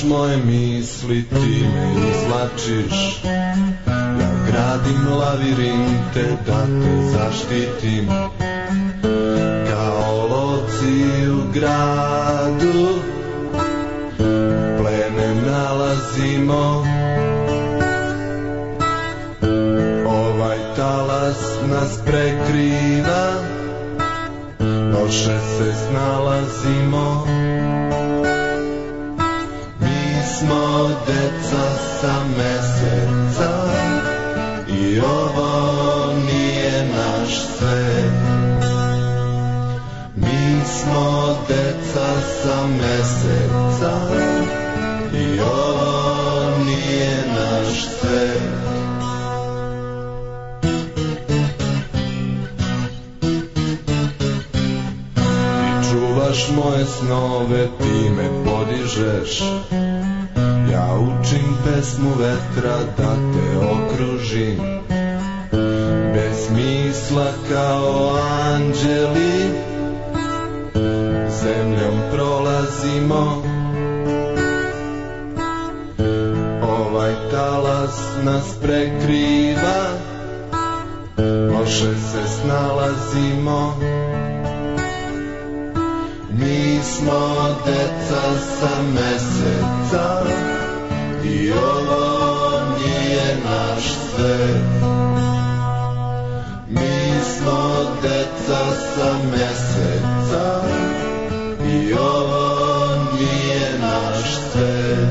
S8: čuvaš moje misli, ti me izvlačiš. Ja gradim lavirinte da te zaštitim. Kao loci u gradu pleme nalazimo. Ovaj talas nas prekriva, loše se snalazimo. Mi smo deca sa meseca i ovo nije naš svet. Mi smo deca sa meseca i ovo nije naš svet. Čuvaš moje snove, ti me podižeš. Ja učim pesmu vetra da te okružim. Bez smisla kao anđeli zemljom prolazimo. Ovaj talas nas prekriva, loše se snalazimo. Mi smo deca sa meseca i ovo nije naš svet. Mi smo deca sa meseca i ovo nije naš svet.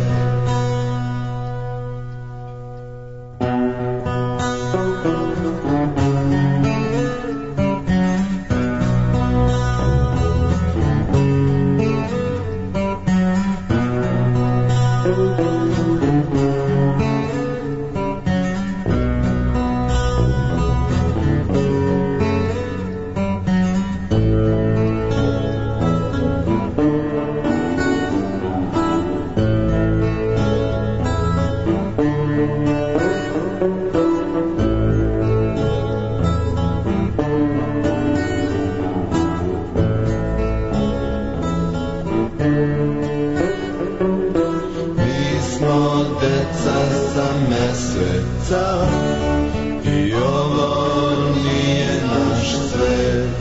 S8: I ovo nije naš svet.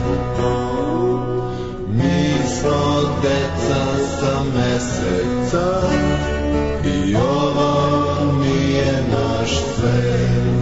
S8: Mi smo deca sa meseca i ovo nije naš svet.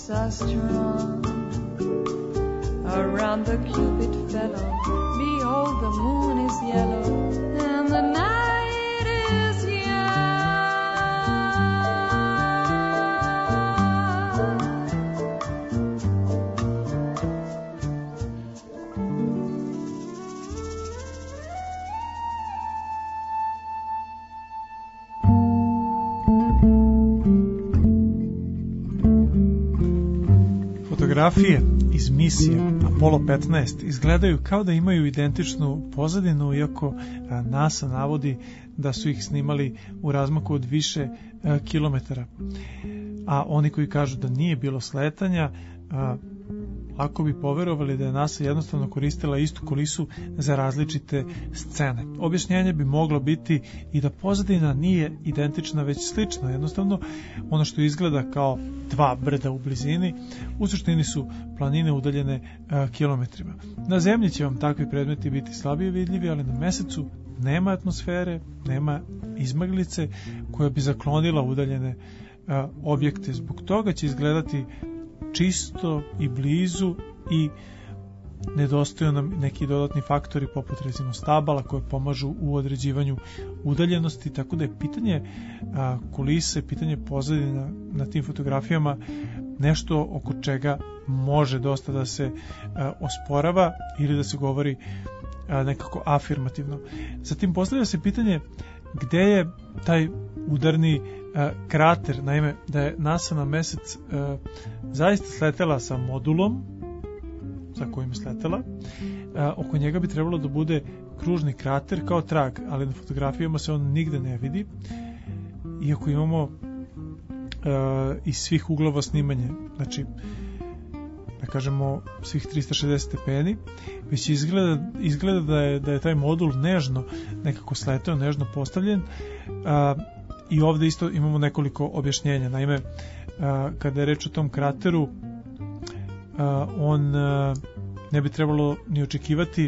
S9: are strong. Around the Cupid fellow, behold, the moon is yellow, and the night is young.
S1: Fotografije iz misije Apollo petnaest izgledaju kao da imaju identičnu pozadinu, iako NASA navodi da su ih snimali u razmaku od više kilometara. A oni koji kažu da nije bilo sletanja, ako bi poverovali da je NASA jednostavno koristila istu kulisu za različite scene. Objašnjenje bi moglo biti i da pozadina nije identična, već slična. Jednostavno, ono što izgleda kao dva brda u blizini, u suštini su planine udaljene a, kilometrima. Na Zemlji će vam takvi predmeti biti slabije vidljivi, ali na Mesecu nema atmosfere, nema izmaglice koja bi zaklonila udaljene a, objekte. Zbog toga će izgledati čisto i blizu i nedostaju nam neki dodatni faktori poput recimo stabala koje pomažu u određivanju udaljenosti, tako da je pitanje a, kulise, pitanje pozadina na tim fotografijama nešto oko čega može dosta da se a, osporava ili da se govori a, nekako afirmativno. Zatim postavlja se pitanje gde je taj udarni a, krater, naime da je NASA na Mesec a, zaista sletela sa modulom sa kojim je sletela, a, oko njega bi trebalo da bude kružni krater kao trag, ali na fotografijama se on nigde ne vidi, iako imamo a, iz svih uglova snimanje, znači da kažemo svih trista šezdeset stepeni, već izgleda, izgleda da, je, da je taj modul nežno nekako sletao, nežno postavljen, a, i ovde isto imamo nekoliko objašnjenja. Naime, a, kada je reč o tom krateru, a, on a, ne bi trebalo ni očekivati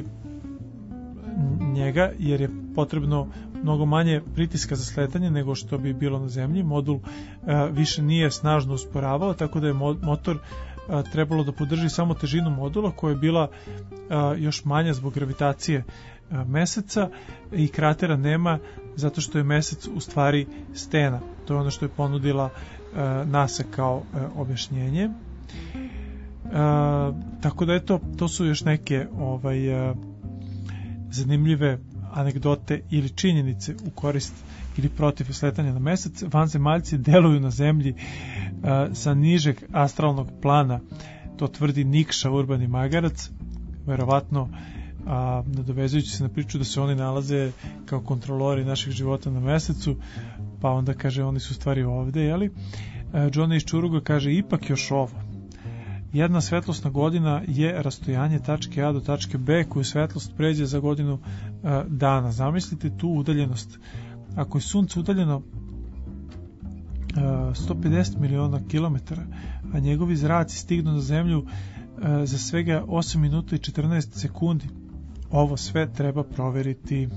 S1: njega, jer je potrebno mnogo manje pritiska za sletanje nego što bi bilo na Zemlji. Modul a, više nije snažno usporavao, tako da je mo- motor a, trebalo da podrži samo težinu modula koja je bila a, još manja zbog gravitacije a, Meseca, i kratera nema zato što je Mesec u stvari stena. To je ono što je ponudila a, NASA kao a, objašnjenje. A, tako da eto, to su još neke ovaj, a, zanimljive anegdote ili činjenice u korist ili protiv sletanja na Mesec. Vanzemaljci deluju na Zemlji a, sa nižeg astralnog plana, to tvrdi Nikša Urbani Magarac, verovatno a, nadovezujući se na priču da se oni nalaze kao kontrolori naših života na Mesecu, pa onda kaže oni su stvari ovde, jeli? A, Johnny iz Čuruga kaže ipak još ovo. Jedna svetlosna godina je rastojanje tačke A do tačke B koju svetlost pređe za godinu a, dana. Zamislite tu udaljenost. Ako je Sunce udaljeno a, sto pedeset miliona kilometara, a njegovi zraci stignu na Zemlju a, za svega osam minuta i četrnaest sekundi, ovo sve treba proveriti.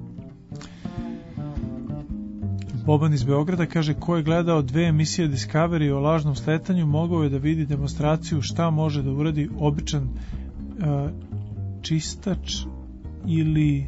S1: Boban iz Beograda kaže ko je gledao dve emisije Discovery o lažnom sletanju mogao je da vidi demonstraciju šta može da uradi običan uh, čistač ili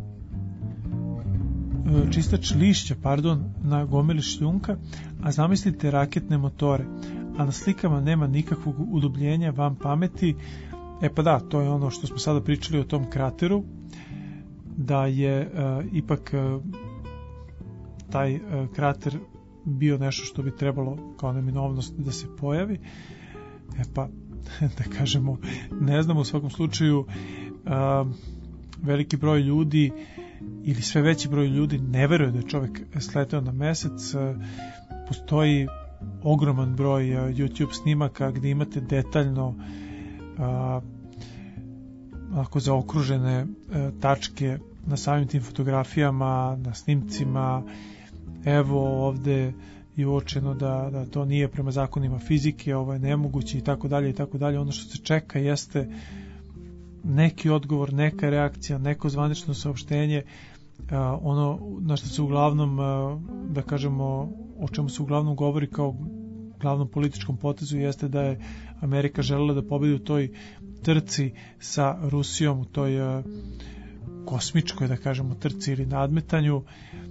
S1: uh, čistač lišća, pardon, na gomili šljunka, a zamislite raketne motore, a na slikama nema nikakvog udubljenja van pameti. E pa da, to je ono što smo sada pričali o tom krateru, da je uh, ipak uh, taj uh, krater bio nešto što bi trebalo kao neminovnost da se pojavi. E pa, da kažemo, ne znamo, u svakom slučaju uh, veliki broj ljudi ili sve veći broj ljudi ne veruje da je čovjek sleteo na Mesec. Uh, postoji ogroman broj uh, YouTube snimaka gdje imate detaljno uh, ako zaokružene uh, tačke na samim tim fotografijama, na snimcima. Evo ovde je uočeno da, da to nije prema zakonima fizike, ovo je nemoguće i tako dalje i tako dalje. Ono što se čeka jeste neki odgovor, neka reakcija, neko zvanično saopštenje, uh, ono na što se uglavnom, uh, da kažemo, o čemu se uglavnom govori kao glavnom političkom potezu jeste da je Amerika želela da pobedi u toj trci sa Rusijom, u toj uh, kosmičkoj, da kažemo, trci ili nadmetanju,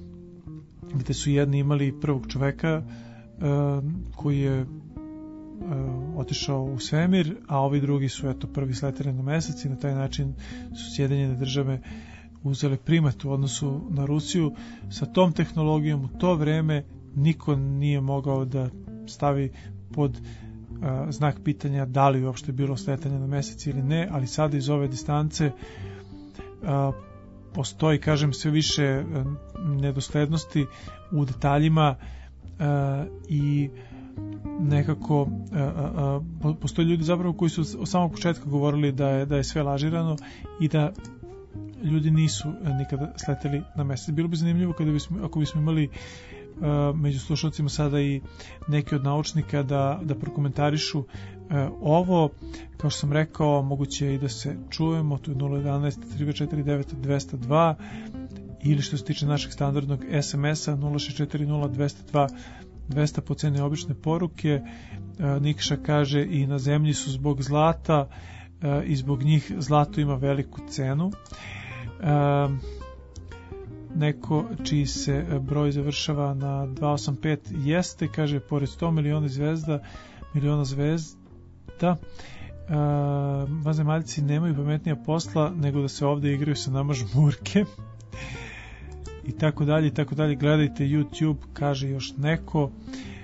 S1: gde su jedni imali prvog čoveka uh, koji je uh, otišao u svemir, a ovi drugi su eto prvi sleteli na mesec i na taj način su Sjedinjene države uzele primat u odnosu na Rusiju. Sa tom tehnologijom u to vreme niko nije mogao da stavi pod uh, znak pitanja da li uopšte bilo sletanje na mesec ili ne, ali sada iz ove distance uh, postoji, kažem, sve više uh, nedoslednosti u detaljima uh, i nekako uh, uh, postoje ljudi zapravo koji su od samog početka govorili da je, da je sve lažirano i da ljudi nisu nikada sleteli na mesec. Bilo bi zanimljivo kada bismo, ako bismo imali uh, među slušalcima sada i neki od naučnika da, da prokomentarišu uh, ovo. Kao što sam rekao, moguće je i da se čujemo, tu je nula jedanaest tri četiri devet dvesta dva ili što se tiče našeg standardnog es em es-a nula šest četiri nula dvesta dva dvesta po ceni obične poruke. Uh, Nikša kaže i na zemlji su zbog zlata uh, i zbog njih zlato ima veliku cenu. Uh, neko čiji se broj završava na dva osam pet jeste, kaže, pored sto miliona zvezda miliona zvezda uh, vanzemaljci nemaju pametnija posla nego da se ovde igraju sa nama žmurke i tako dalje i tako dalje. Gledajte YouTube, kaže još neko. Uh,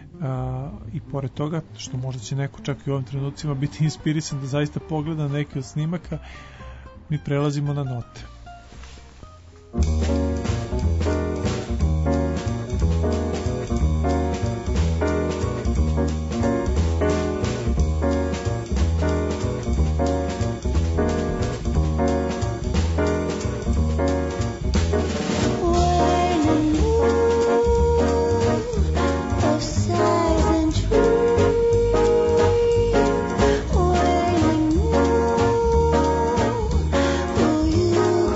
S1: i pored toga, što možda će neko čak i u ovim trenucima biti inspirisan da zaista pogleda neke od snimaka, mi prelazimo na note.
S10: You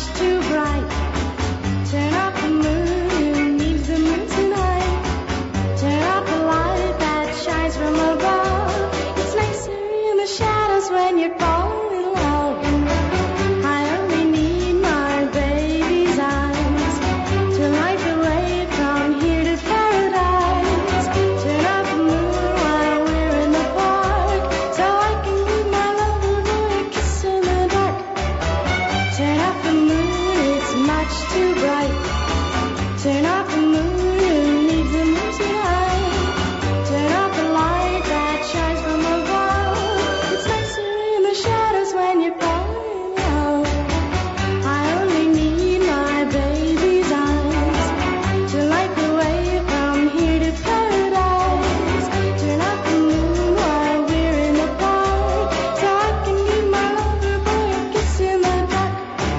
S10: too bright. Turn off the moon who needs the moon tonight. Turn off the light that shines from above. It's nicer in the shadows when you're falling in love. I only need my baby's eyes to light the way from here to paradise. Turn off the moon while we're in the park, so I can give my lover boy a kiss in the dark. Turn off the moon, it's much too bright. Turn off the moon, who needs the moon tonight? Turn off the light that shines from above. It's nicer in the shadows when you're falling in love. I only need my baby's eyes to light the way from here to paradise. Turn off the moon while we're in the park, so I can give my lover boy a kiss in the dark.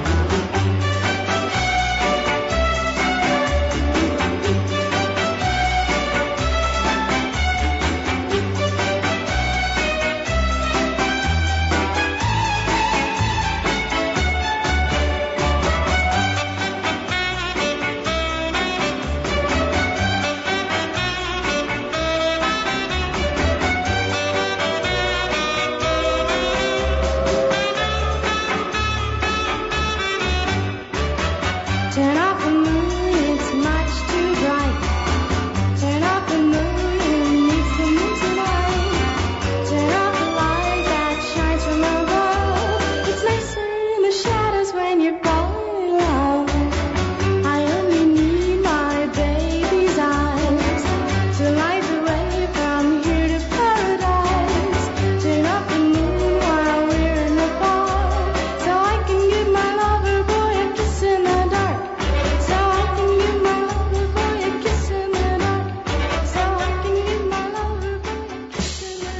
S10: Turn off the moon, it's much too bright. Turn off the moon, who needs the moon tonight? Turn off the light that shines from above. It's nicer in the shadows when you're falling in love. I only need my baby's eyes to light the way from here to paradise. Turn off the moon while we're in the park, so I can give my lover boy a kiss in the dark. So I can give my lover boy a kiss in the dark. So I can give my lover boy a kiss in the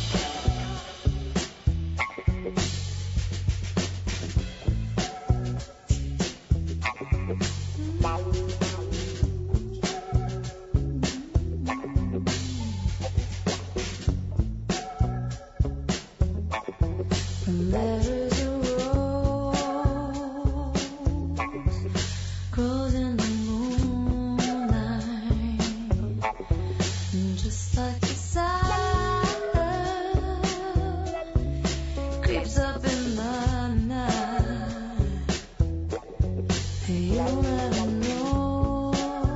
S10: dark. There's a rose grows in the moonlight, just like the sun creeps up in the night. You'll never know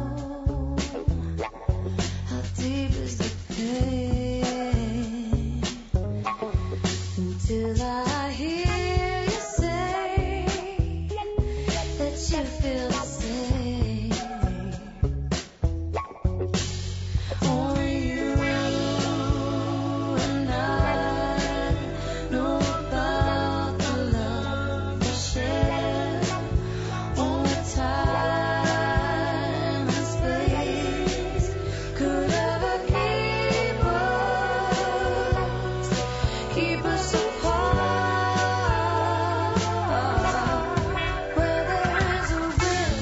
S10: how deep is the pain until I hear you say that you feel the same. Only you and I know about the love we share. Only time and space could ever keep us, keep us apart. Where there is a will,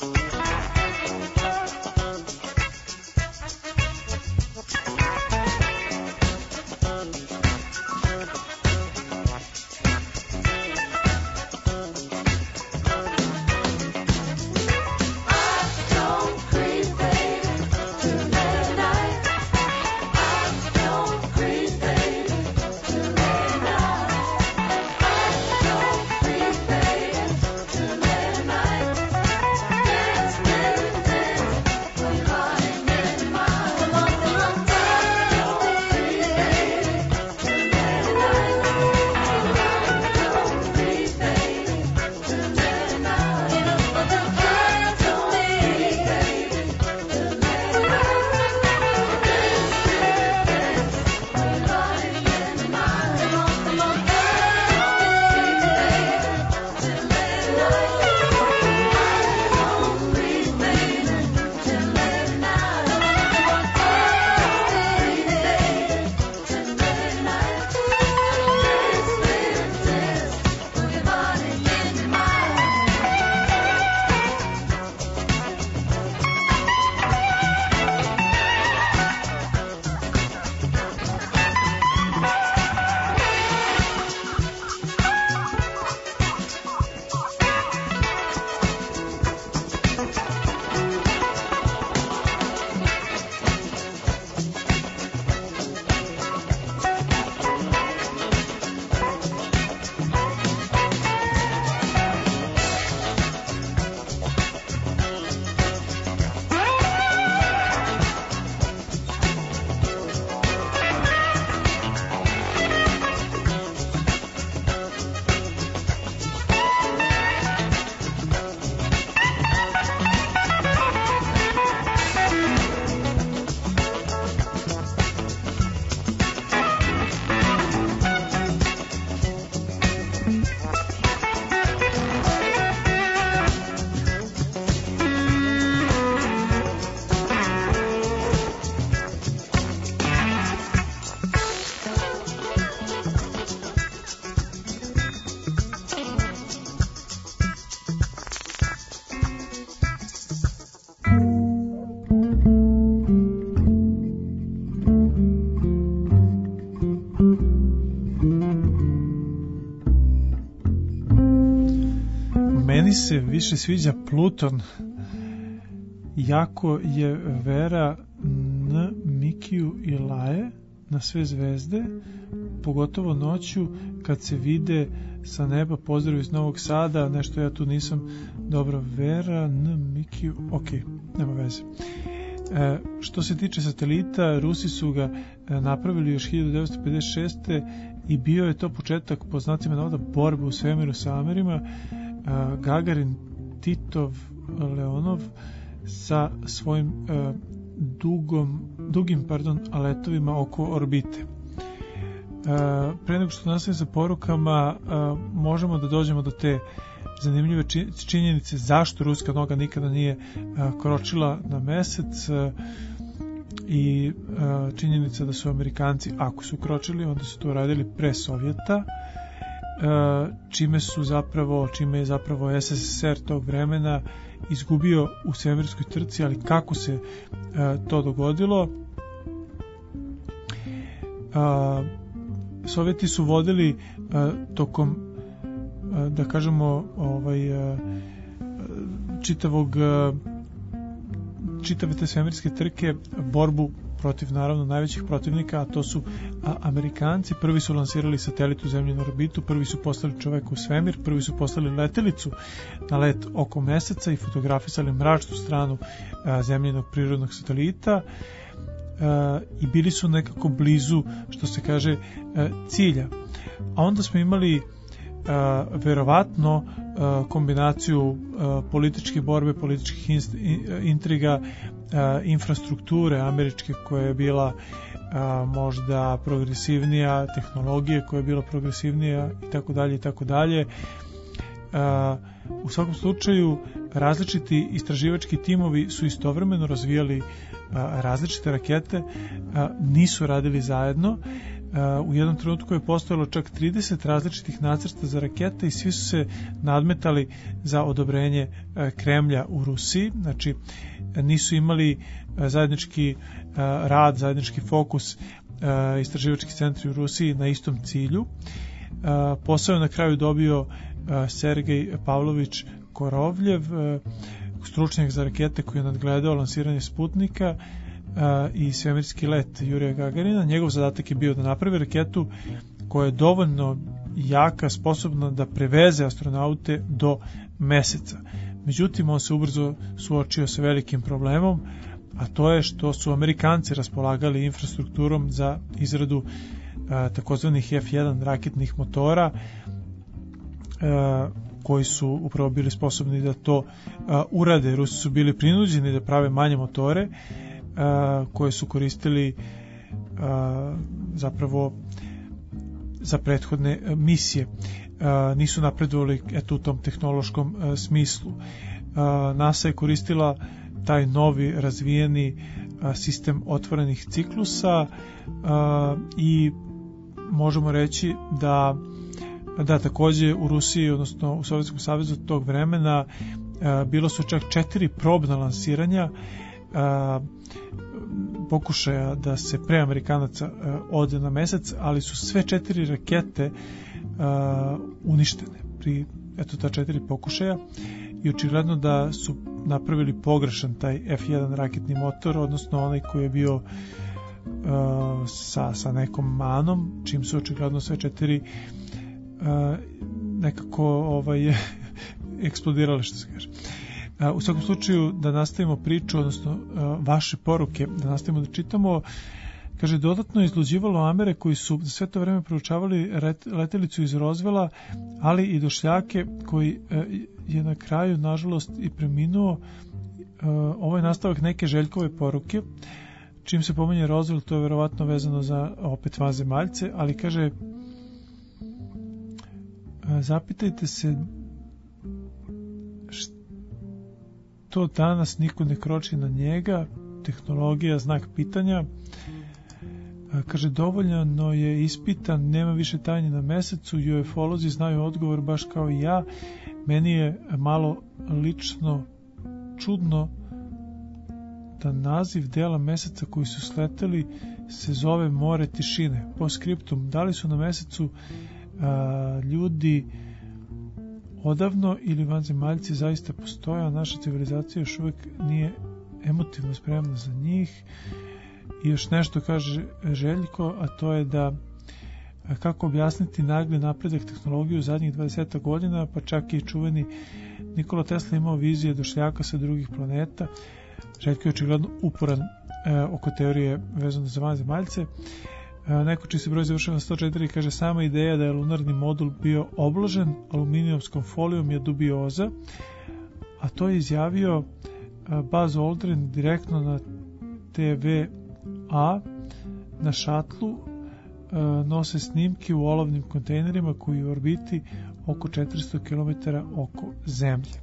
S1: Meni se više sviđa Pluton, jako je vera na Mikiju i Laje, na sve zvezde, pogotovo noću kad se vide sa neba. Pozdrav iz Novog Sada, nešto ja tu nisam dobro, vera na Mikiju, ok, nema veze. E, što se tiče satelita, Rusi su ga e, napravili još hiljadu devetsto pedeset šeste i bio je to početak, po znacima navoda, borbe u svemiru sa Amerima. e, Gagarin, Titov, Leonov sa svojim e, dugom, dugim pardon, letovima oko orbite. E, pre nego što nastavim sa porukama, e, možemo da dođemo do te zanimljive činjenice zašto ruska noga nikada nije a, kročila na mesec, a, i a, činjenica da su Amerikanci, ako su kročili, onda su to radili pre Sovjeta, a, čime su zapravo čime je zapravo es es es er tog vremena izgubio u svemirskoj trci. Ali kako se a, to dogodilo? A, Sovjeti su vodili a, tokom, da kažemo, ovaj čitavog čitave te svemirske trke borbu protiv, naravno, najvećih protivnika, a to su Amerikanci. Prvi su lansirali satelit u zemljinu orbitu, prvi su poslali čoveka u svemir, prvi su poslali letelicu na let oko meseca i fotografisali mračnu stranu zemljinog prirodnog satelita, i bili su nekako blizu, što se kaže, cilja. A onda smo imali Uh, verovatno uh, kombinaciju uh, političke borbe, političkih inst, in, intriga, uh, infrastrukture američke koja je bila uh, možda progresivnija, tehnologije koja je bila progresivnija i tako dalje i tako dalje. U svakom slučaju, različiti istraživački timovi su istovremeno razvijali uh, različite rakete, uh, nisu radili zajedno, u jednom trenutku je postojalo čak trideset različitih nacrta za rakete i svi su se nadmetali za odobrenje Kremlja u Rusiji. Znači, nisu imali zajednički rad, zajednički fokus istraživački centri u Rusiji na istom cilju. Posao je na kraju dobio Sergej Pavlović Korovljev, stručnjak za rakete koji je nadgledao lansiranje Sputnika i svemirski let Jurija Gagarina. Njegov zadatak je bio da napravi raketu koja je dovoljno jaka, sposobna da preveze astronaute do Meseca. Međutim, on se ubrzo suočio sa velikim problemom, a to je što su Amerikanci raspolagali infrastrukturom za izradu a, takozvanih F jedan raketnih motora, a, koji su upravo bili sposobni da to a, urade. Rusi su bili prinuđeni da prave manje motore a, koje su koristili a, zapravo za prethodne a, misije. A, nisu napredovali eto u tom tehnološkom a, smislu. A, NASA je koristila taj novi razvijeni a, sistem otvorenih ciklusa a, i možemo reći da da takođe u Rusiji, odnosno u Sovjetskom savezu tog vremena a, bilo su čak četiri probna lansiranja a, pokušaja da se pre Amerikanaca a, ode na Mesec, ali su sve četiri rakete a, uništene pri eto ta četiri pokušaja i očigledno da su napravili pogrešan taj F jedan raketni motor, odnosno onaj koji je bio uh, sa, sa nekom manom, čim su očigledno sve četiri uh, nekako ovaj, eksplodirale, što se kaže. Uh, u svakom slučaju, da nastavimo priču, odnosno uh, vaše poruke, da nastavimo da čitamo. Kaže, dodatno je izluđivalo Amere koji su za sve to vreme proučavali letelicu iz Rozvela, ali i došljake koji je na kraju, nažalost, i preminuo. Ovo je nastavak neke Željkove poruke. Čim se pominje Rozvel, to je verovatno vezano za opet vanzemaljce, ali kaže, zapitajte se što danas niko ne kroči na njega, tehnologija, znak pitanja. Kaže, dovoljno je ispitan, nema više tajni na Mesecu, U F O-lozi znaju odgovor baš kao i ja. Meni je malo lično čudno da naziv dela Meseca koji su sleteli se zove More tišine. Po skriptum, da li su na Mesecu a, ljudi odavno ili vanzemaljci zaista postoje, a naša civilizacija još uvek nije emotivno spremna za njih. I još nešto kaže Željko, a to je da kako objasniti nagli napredak tehnologije u zadnjih dvadeset godina, pa čak i čuveni Nikola Tesla imao vizije došljaka sa drugih planeta. Željko je očigledno uporan e, oko teorije vezano za vanzemaljce. E, neko čiji se broj završava na sto četiri kaže, sama ideja da je lunarni modul bio obložen aluminijumskom folijom je dubioza, a to je izjavio e, Buzz Aldrin direktno na T V A na šatlu e, nose snimke u olovnim kontejnerima koji u orbiti oko četiristo kilometara oko Zemlje.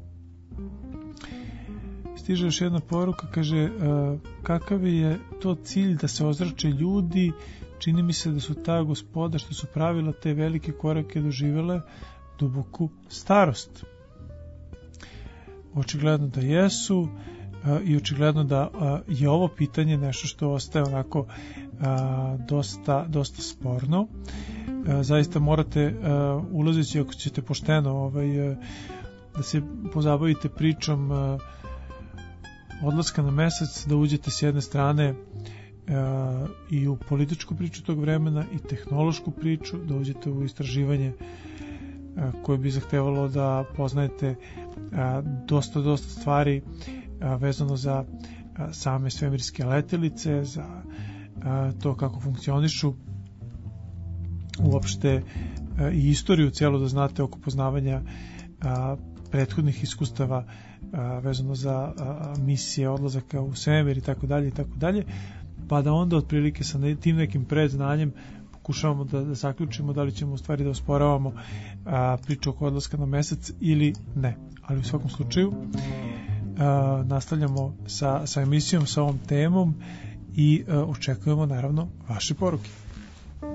S1: Stiže još jedna poruka, kaže, e, kakav je to cilj da se ozrače ljudi, čini mi se da su ta gospoda što su pravila te velike korake doživele duboku starost. Očigledno da jesu, i očigledno da je ovo pitanje nešto što ostaje onako dosta, dosta sporno. Zaista morate, ulazeći ako ćete pošteno ovaj, da se pozabavite pričom odlaska na Mesec, da uđete s jedne strane i u političku priču tog vremena i tehnološku priču, da uđete u istraživanje koje bi zahtevalo da poznajete dosta, dosta stvari vezano za same svemirske letelice, za to kako funkcionišu uopšte i istoriju cijelo, da znate oko poznavanja prethodnih iskustava vezano za misije, odlazaka u svemir i tako dalje i tako dalje, pa da onda otprilike sa tim nekim predznanjem pokušavamo da, da zaključimo da li ćemo u stvari da osporavamo priču oko odlaska na Mesec ili ne. Ali u svakom slučaju Uh, nastavljamo sa, sa emisijom, sa ovom temom i uh, očekujemo naravno vaše poruke.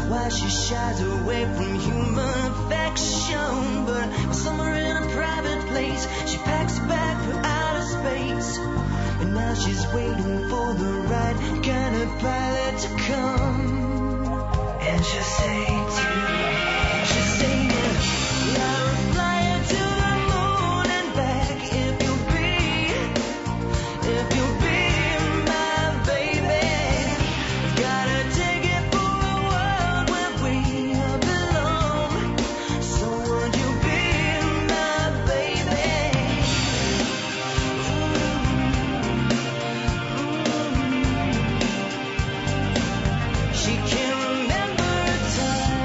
S11: why she shies away from human affection. But somewhere in a private place, she packs a bag for outer space. And now she's waiting for the right kind of pilot to come. And she'll say to, she'll say, yeah, I'll fly you to the moon and back if you'll be, if you'll be my baby. Gotta take it for a world where we belong. So would you be my baby? She can't remember a time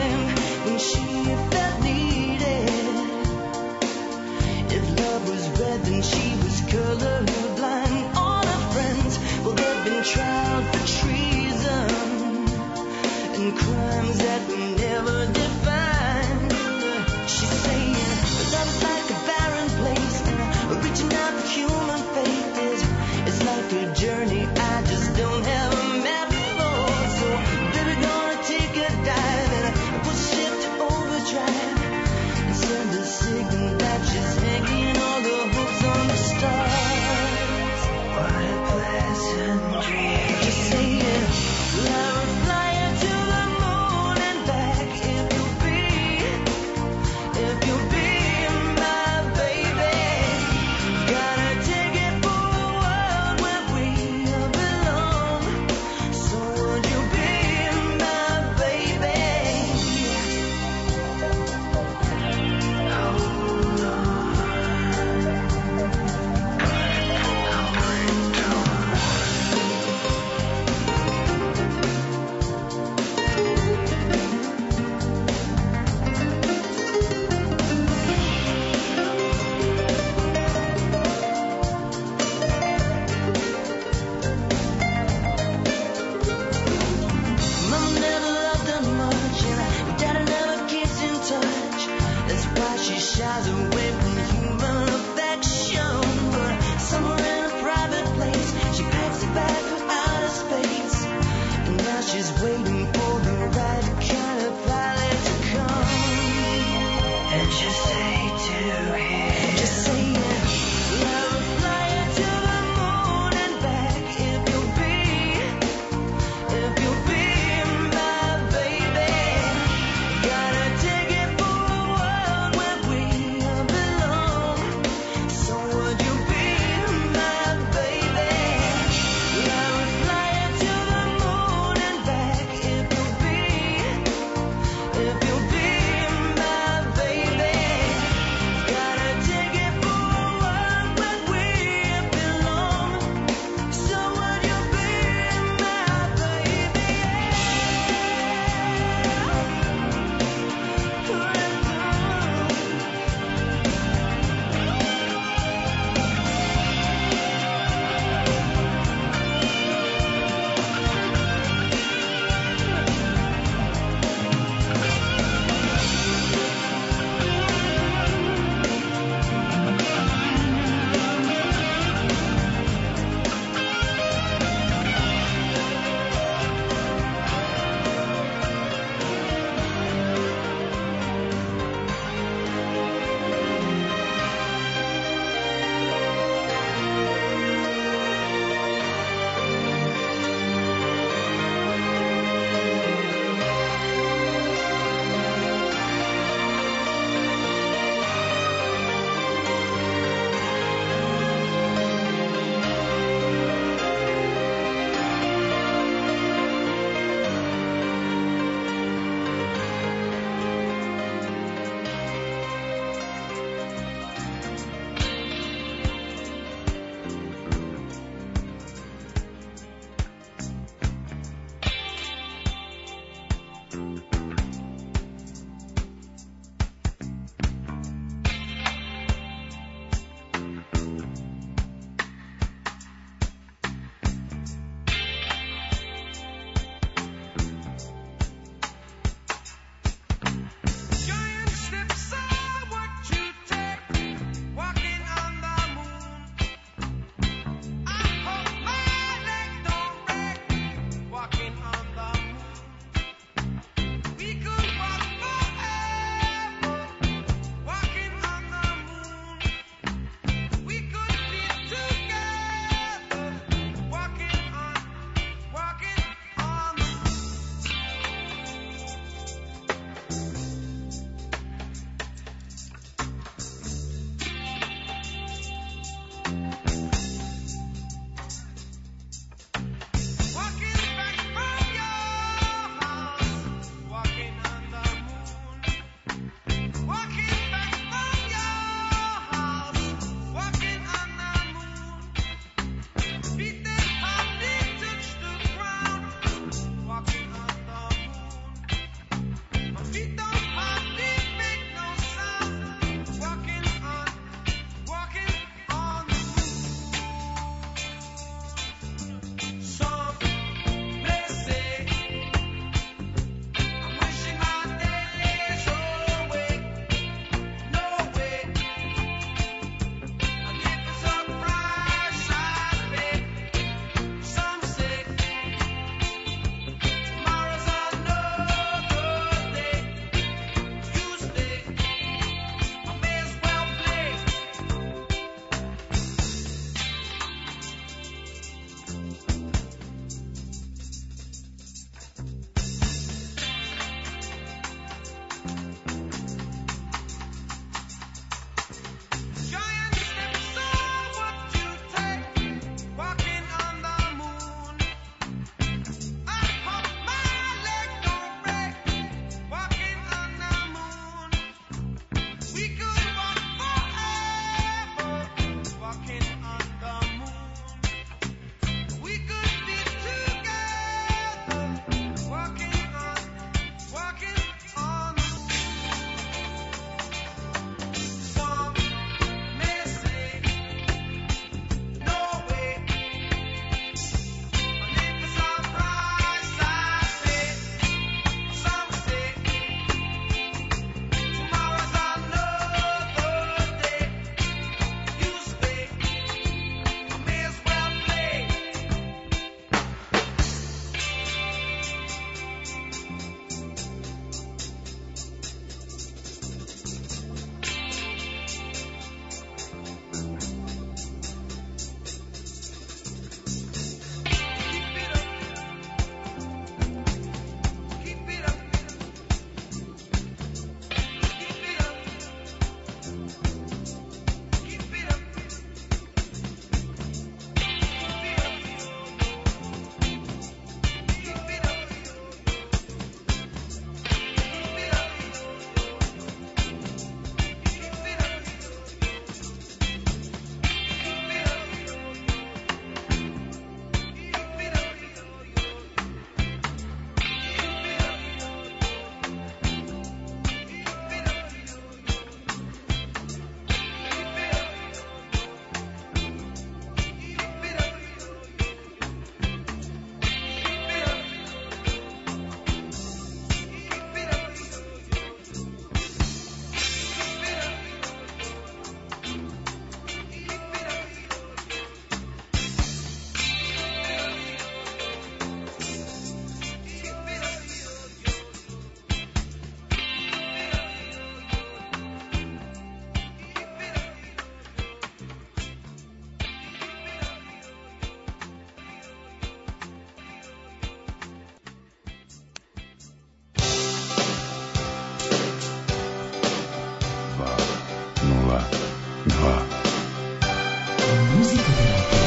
S12: dva.
S3: Muzika terapija.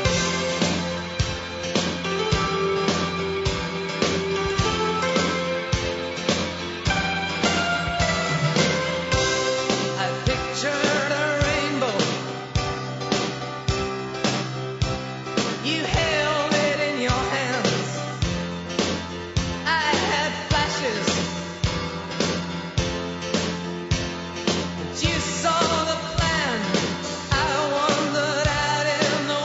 S11: I pictured a rainbow. You held it in your hands. I had flashes. But you saw the plan. I wandered out in the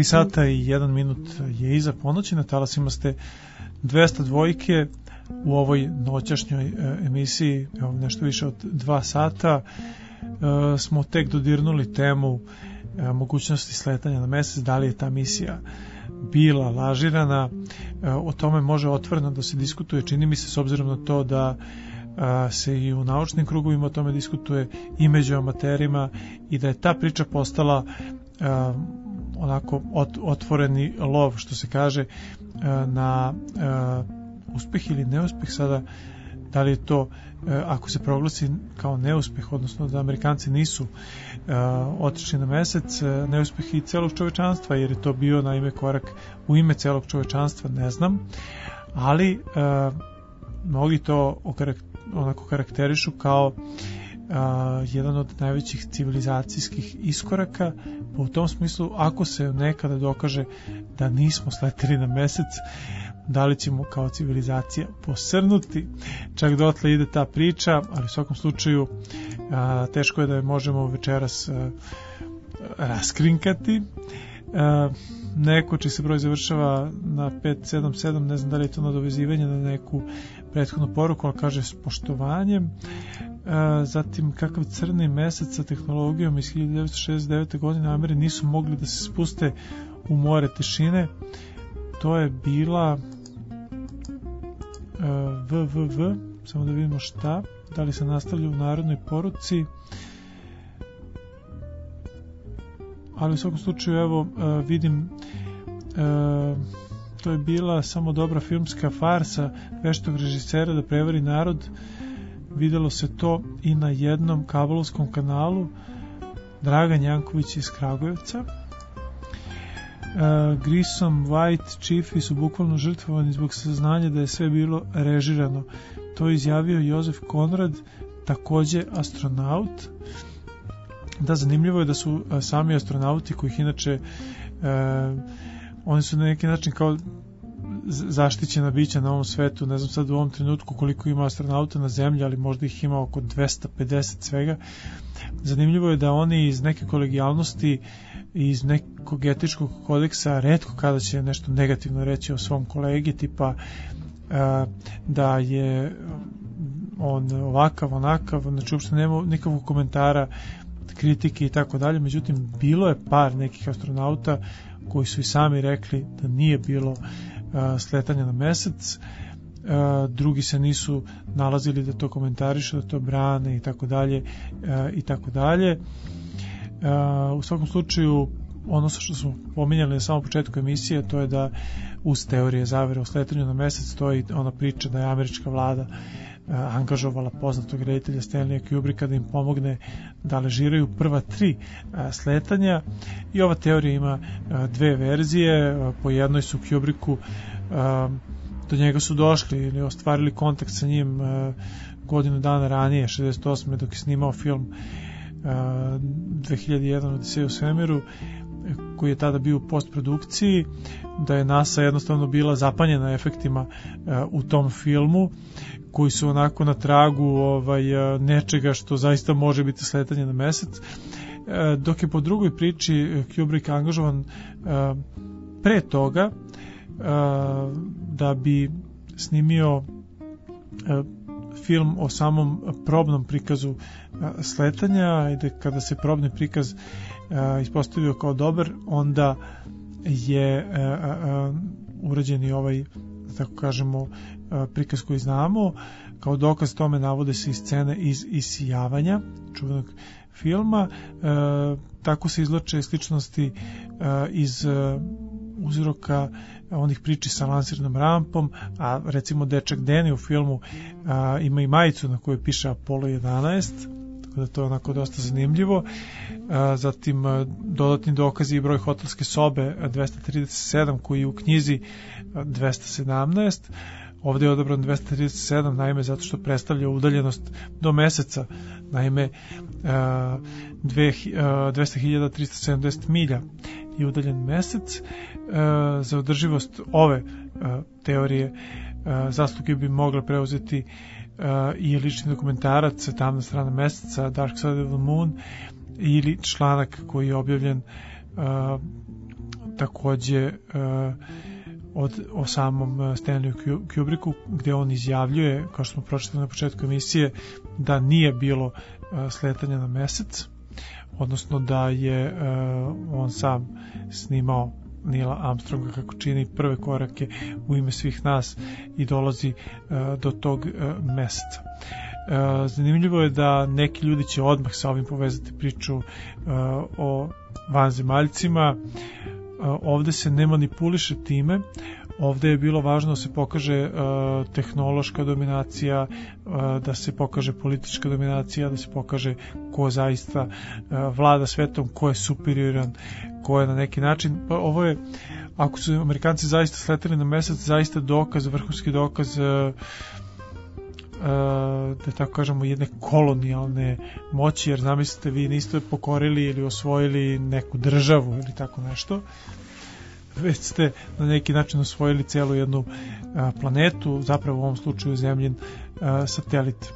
S1: tri sata i jedan minut je iza ponoći, na talasima ste dvesta dvojke u ovoj noćašnjoj e, emisiji, evo nešto više od dva sata, e, smo tek dodirnuli temu e, mogućnosti sletanja na mesec, da li je ta misija bila lažirana, e, o tome može otvoreno da se diskutuje, čini mi se, s obzirom na to da a, se i u naučnim krugovima o tome diskutuje i među amaterima i da je ta priča postala a, onako ot, otvoreni lov, što se kaže, a, na a, uspeh ili neuspeh. Sada, da li je to a, ako se proglasi kao neuspeh, odnosno da Amerikanci nisu a, otišli na mesec, a, neuspeh i celog čovečanstva, jer je to bio naime korak u ime celog čovečanstva, ne znam, ali a, mnogi to okarakterizuju onako karakterišu kao a, jedan od najvećih civilizacijskih iskoraka, pa u tom smislu, ako se nekada dokaže da nismo sleteli na mesec, da li ćemo kao civilizacija posrnuti, čak dotle ide ta priča, ali u svakom slučaju a, teško je da je možemo večeras a, raskrinkati. A, neko čiji se broj završava na pet sedam sedam, ne znam da li je to nadovezivanje na neku prethodnu poruku, ali kaže s poštovanjem. E, zatim, kakav crni mesec sa tehnologijom iz hiljadu devetsto šezdeset devete. godine Ameri nisu mogli da se spuste u more tišine. To je bila e, V V V, samo da vidimo šta, da li se nastavlja u narodnoj poruci. Ali u svakom slučaju, evo, e, vidim e, to je bila samo dobra filmska farsa veštog režisera da prevari narod. Videlo se to i na jednom kablovskom kanalu. Dragan Janković iz Kragujevca. E, Grissom, White, Chiefi su bukvalno žrtvovani zbog saznanja da je sve bilo režirano. To je izjavio Jozef Konrad, takođe astronaut. Da, zanimljivo je da su a, sami astronauti, kojih inače e, oni su na neki način kao zaštićena bića na ovom svetu. Ne znam sad u ovom trenutku koliko ima astronauta na zemlji, ali možda ih ima oko dvesta pedeset svega. Zanimljivo je da oni iz neke kolegijalnosti i iz nekog etičkog kodeksa retko kada će nešto negativno reći o svom kolegi, tipa a, da je on ovakav, onakav, znači uopšte nema nikakvog komentara, kritike i tako dalje. Međutim, bilo je par nekih astronauta koji su i sami rekli da nije bilo uh, sletanja na mesec, uh, drugi se nisu nalazili da to komentarišu, da to brane i tako dalje uh, i tako dalje. Uh, u svakom slučaju, ono što smo pominjali na samom početku emisije, to je da uz teorije zavere o sletanju na mesec stoji ona priča da je američka vlada angažovala poznatog reditelja Stanleya Kubricka da im pomogne da ležiraju prva tri sletanja, i ova teorija ima dve verzije. Po jednoj su Kubricku, do njega su došli ili ostvarili kontakt sa njim godinu dana ranije, šezdeset osme. dok je snimao film dve hiljade jedan Odiseja u svemiru, koji je tada bio u postprodukciji, da je NASA jednostavno bila zapanjena efektima uh, u tom filmu, koji su onako na tragu ovaj, uh, nečega što zaista može biti sletanje na mesec. Uh, dok je po drugoj priči Kubrick angažovan uh, pre toga uh, da bi snimio uh, film o samom probnom prikazu uh, sletanja, i da kada se probni prikaz uh, ispostavio kao dobar, onda je uh, uh, urađen i ovaj, da tako kažemo, uh, prikaz koji znamo. Kao dokaz tome navode se i scene iz Isijavanja, čuvenog filma. Uh, tako se izlače sličnosti uh, iz uh, uzroka onih priči sa lansirnom rampom, a recimo dečak Danny u filmu a, ima i majicu na kojoj piše Apollo jedanaest, tako da to je onako dosta zanimljivo. A, zatim a, dodatni dokazi i broj hotelske sobe a, dvesta trideset sedam, koji je u knjizi a, dvesta sedamnaest. Ovde je odabran dvesta trideset sedam, naime zato što predstavlja udaljenost do meseca, naime a, dve, a, dvesta hiljada trista sedamdeset milja i udaljen mesec. E, za održivost ove e, teorije e, zasluge bi mogla preuzeti e, i lični dokumentarac Tamna strana meseca, Dark Side of the Moon, ili članak koji je objavljen e, takođe uh, od, o samom Stanleyu Kubricku, gde on izjavljuje, kao što smo pročitali na početku emisije, da nije bilo uh, sletanja na mesec, odnosno da je uh, on sam snimao Neila Armstronga kako čini prve korake u ime svih nas i dolazi uh, do tog uh, meseca. Uh, zanimljivo je da neki ljudi će odmah sa ovim povezati priču uh, o vanzemaljcima. Uh, ovde se ne manipuliše time, ovde je bilo važno da se pokaže uh, tehnološka dominacija, uh, da se pokaže politička dominacija, da se pokaže ko zaista uh, vlada svetom, ko je superioran, ko je na neki način. Pa ovo je, ako su Amerikanci zaista sleteli na mesec, zaista dokaz, vrhunski dokaz uh, da tako kažemo jedne kolonijalne moći, jer zamislite, vi niste pokorili ili osvojili neku državu ili tako nešto, već ste na neki način osvojili celu jednu a, planetu, zapravo u ovom slučaju zemljin a, satelit.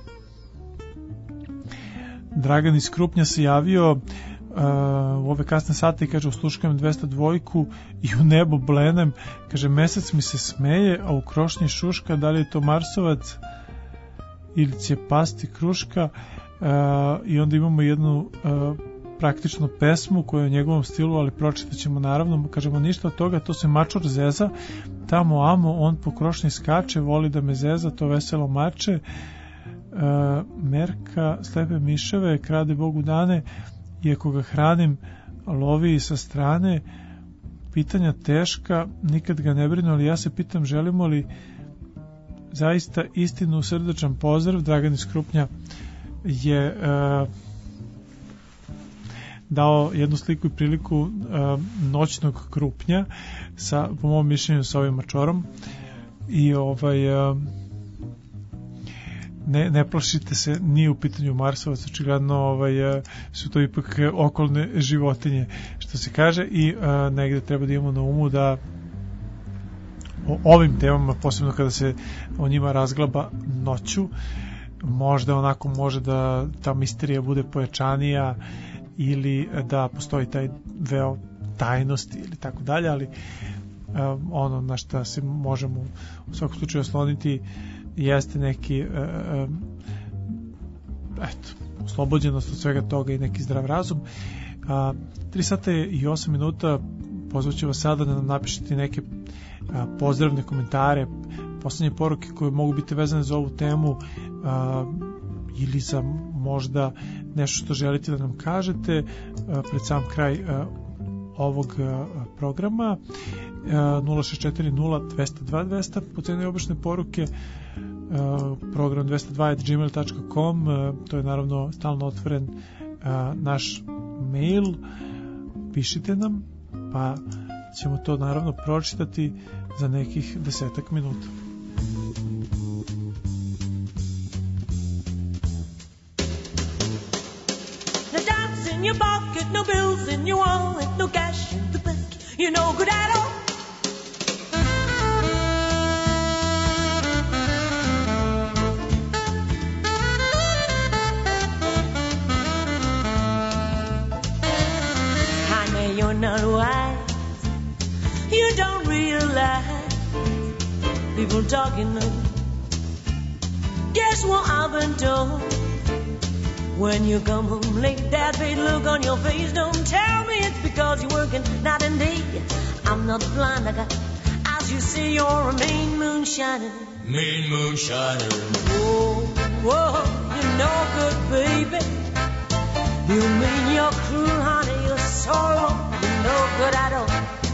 S1: Dragan iz Krupnja se javio uh, u ove kasne sate i kaže, usluškujem dvesta dva i u nebo blenem, kaže, mesec mi se smeje, a u krošnji šuška, da li je to Marsovac ili će pasti kruška, uh, i onda imamo jednu uh, praktično pesmu koja je u njegovom stilu, ali pročitat ćemo naravno, kažemo ništa od toga, to se mačor zeza, tamo amo, on po krošnji skače, voli da me zeza, to veselo mače, uh, merka slepe miševe, krade Bogu dane, i ako ga hranim, lovi i sa strane, pitanja teška, nikad ga ne brinu, ali ja se pitam, želimo li zaista istinu, srdečan pozdrav. Dragan iz Krupnja je uh, dao jednu sliku i priliku uh, noćnog Krupnja sa, po mom mišljenju, sa ovim mačorom i ovaj uh, ne, ne plašite se, nije u pitanju Marsovac, očigledno ovaj, uh, su to ipak okolne životinje, što se kaže, i uh, negde treba da imamo na umu da o ovim temama, posebno kada se o njima razglaba noću, možda onako može da ta misterija bude pojačanija ili da postoji taj veo tajnosti ili tako dalje, ali um, ono na šta se možemo u svakom slučaju osloniti jeste neki um, eto, oslobođenost od svega toga i neki zdrav razum. Uh, tri sata i osam minuta, pozvaću vas sada da nam napišete neke a, pozdravne komentare, poslednje poruke koje mogu biti vezane za ovu temu, a, ili za možda nešto što želite da nam kažete a, pred sam kraj a, ovog a, programa. a, nula šest četiri nula dva nula dva dva nula zero podzemne obične poruke, a, program dvesta dva at gmail dot com, a, to je naravno stalno otvoren a, naš mail, pišite nam pa ćemo to naravno pročitati za nekih desetak minuta.
S12: No dimes in your pocket, no bills in your wallet, no cash in the bank, you're no good at all. Honey, you're not wise. You don't realize people talking though. Guess what I've been told? When you come home late, that big look on your face. Don't tell me it's because you're working night and day. I'm not blind, I got eyes, you see you're a mean moonshiner.
S6: Mean moonshiner.
S12: Whoa, whoa, you're no good, baby. You mean you're cruel, honey, you're so wrong. You're no good at all.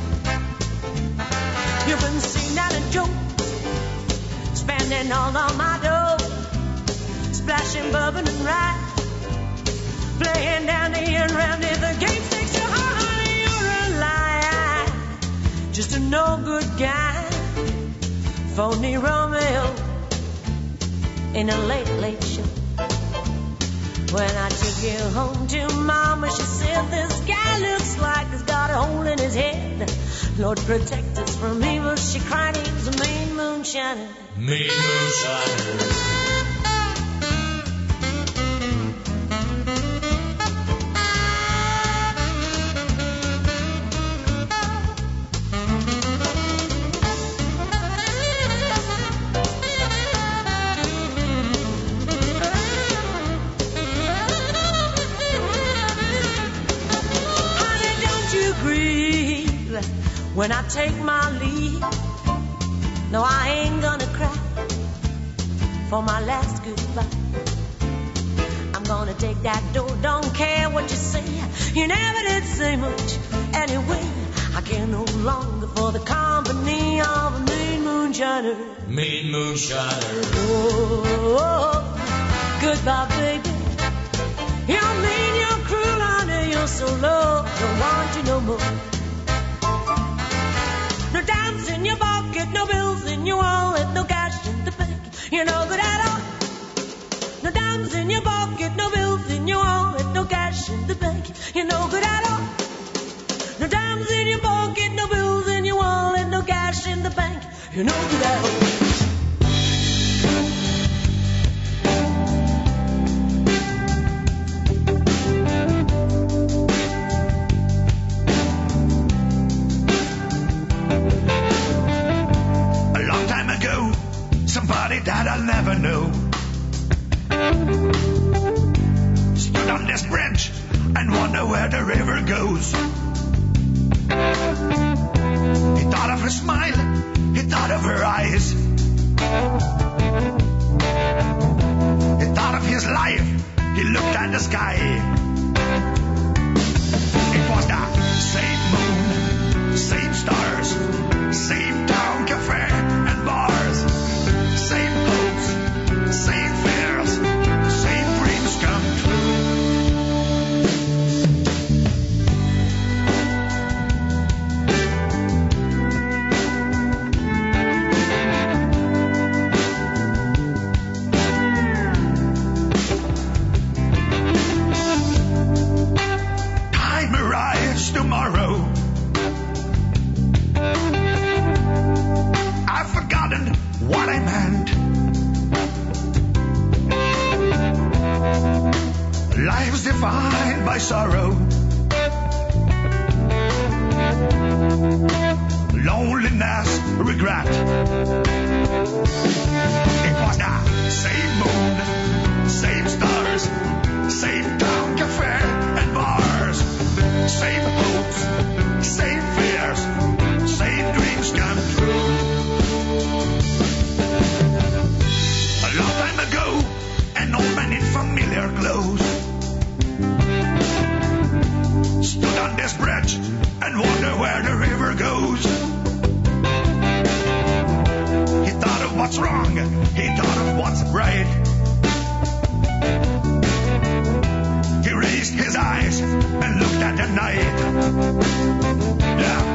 S12: You've been seen at a joke, spending all of my dough, splashing bourbon and rye, playing down the end round if the game stakes you high, honey, you're a liar, just a no good guy, phony Romeo in a late, late show. When I took you home to mama, she said, this guy looks like he's got a hole in his head. Lord protect us from evil, she cried, he's a mean moonshiner.
S6: Mean moonshiner.
S12: when I take my leave. No, I ain't gonna cry for my last goodbye. I'm gonna take that door, don't care what you say. You never did say much anyway. I care no longer for the company of a mean moonshiner.
S13: Mean moonshiner.
S12: Oh, oh, goodbye, baby. You're mean, you're cruel, honey, you're so low. Don't want you no more. No dimes in your pocket, no bills in your wallet, no cash in the bank. You're no good at all. No dimes in your pocket, no bills in your wallet, no cash in the bank. You're no good at all. No dimes in your pocket, no bills in your wallet, no cash in the bank. You're no good at all.
S14: Somebody that I'll never know stood on this bridge and wonder where the river goes. He thought of her smile, he thought of her eyes, he thought of his life, he looked at the sky. It was the same moon, same stars, same town cafe and bars. Same hopes, same fears, same dreams come true. Time arrives tomorrow. I've forgotten what I meant. Life's defined by sorrow, loneliness, regret. It was the same moon, same stars, same town cafe and bars, same hopes, same fears, same dreams come true. A long time ago, an old man in familiar clothes stood on this bridge and wondered where the river goes. He thought of what's wrong, he thought of what's right. He raised his eyes and looked at the night. Yeah.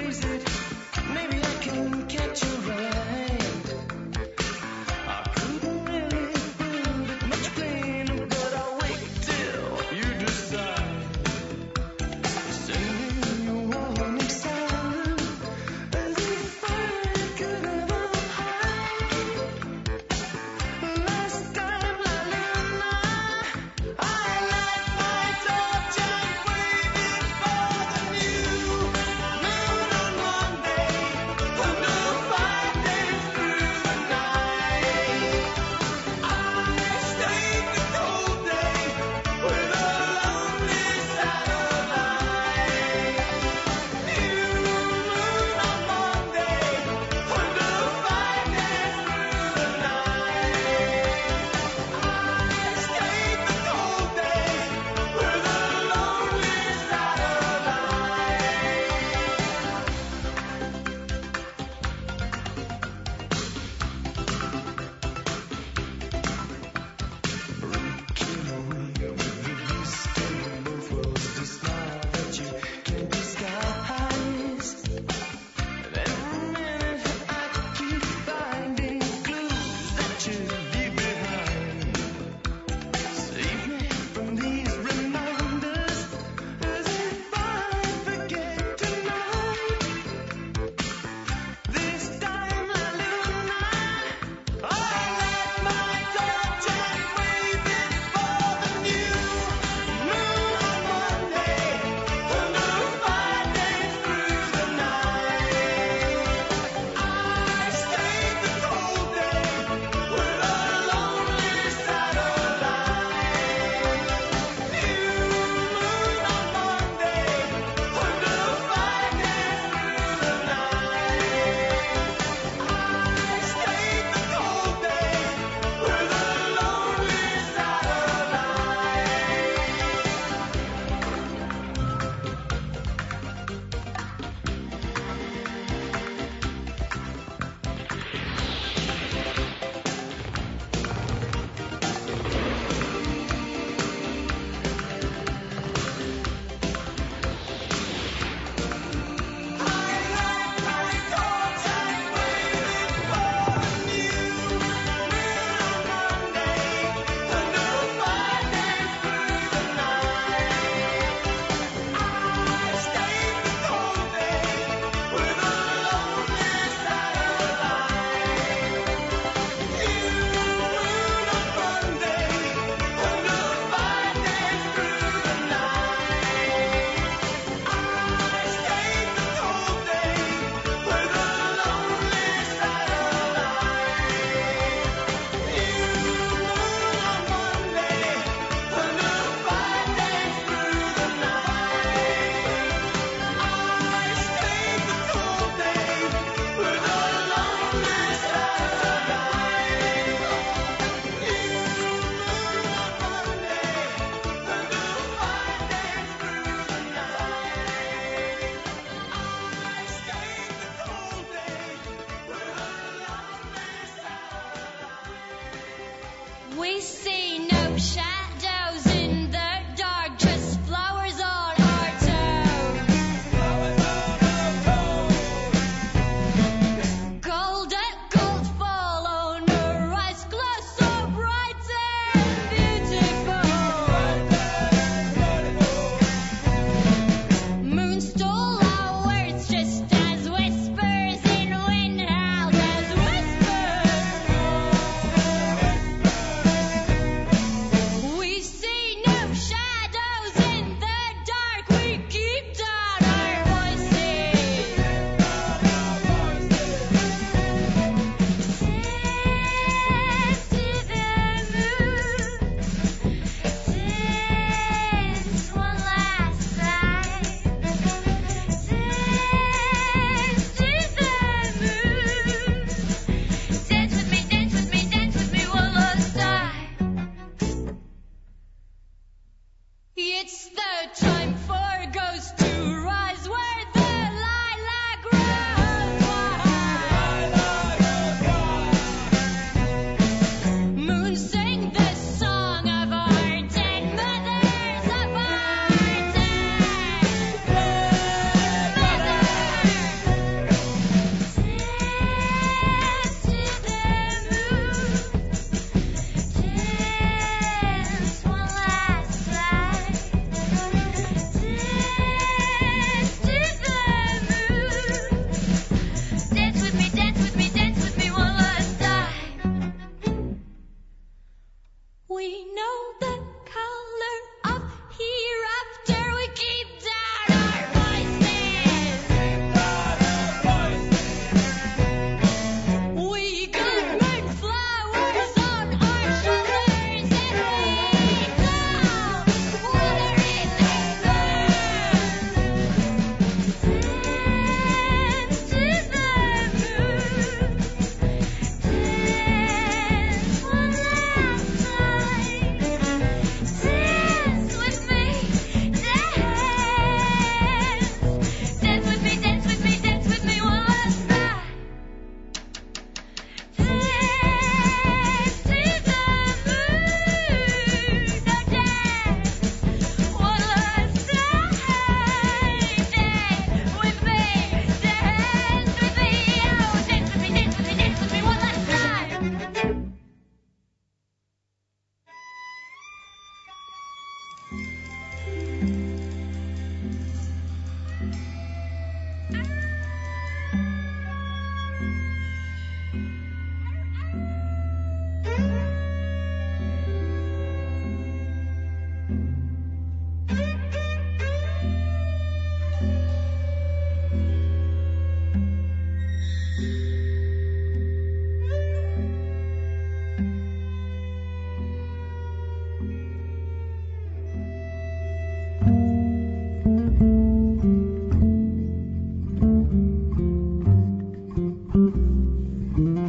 S11: Maybe I can catch you right. I couldn't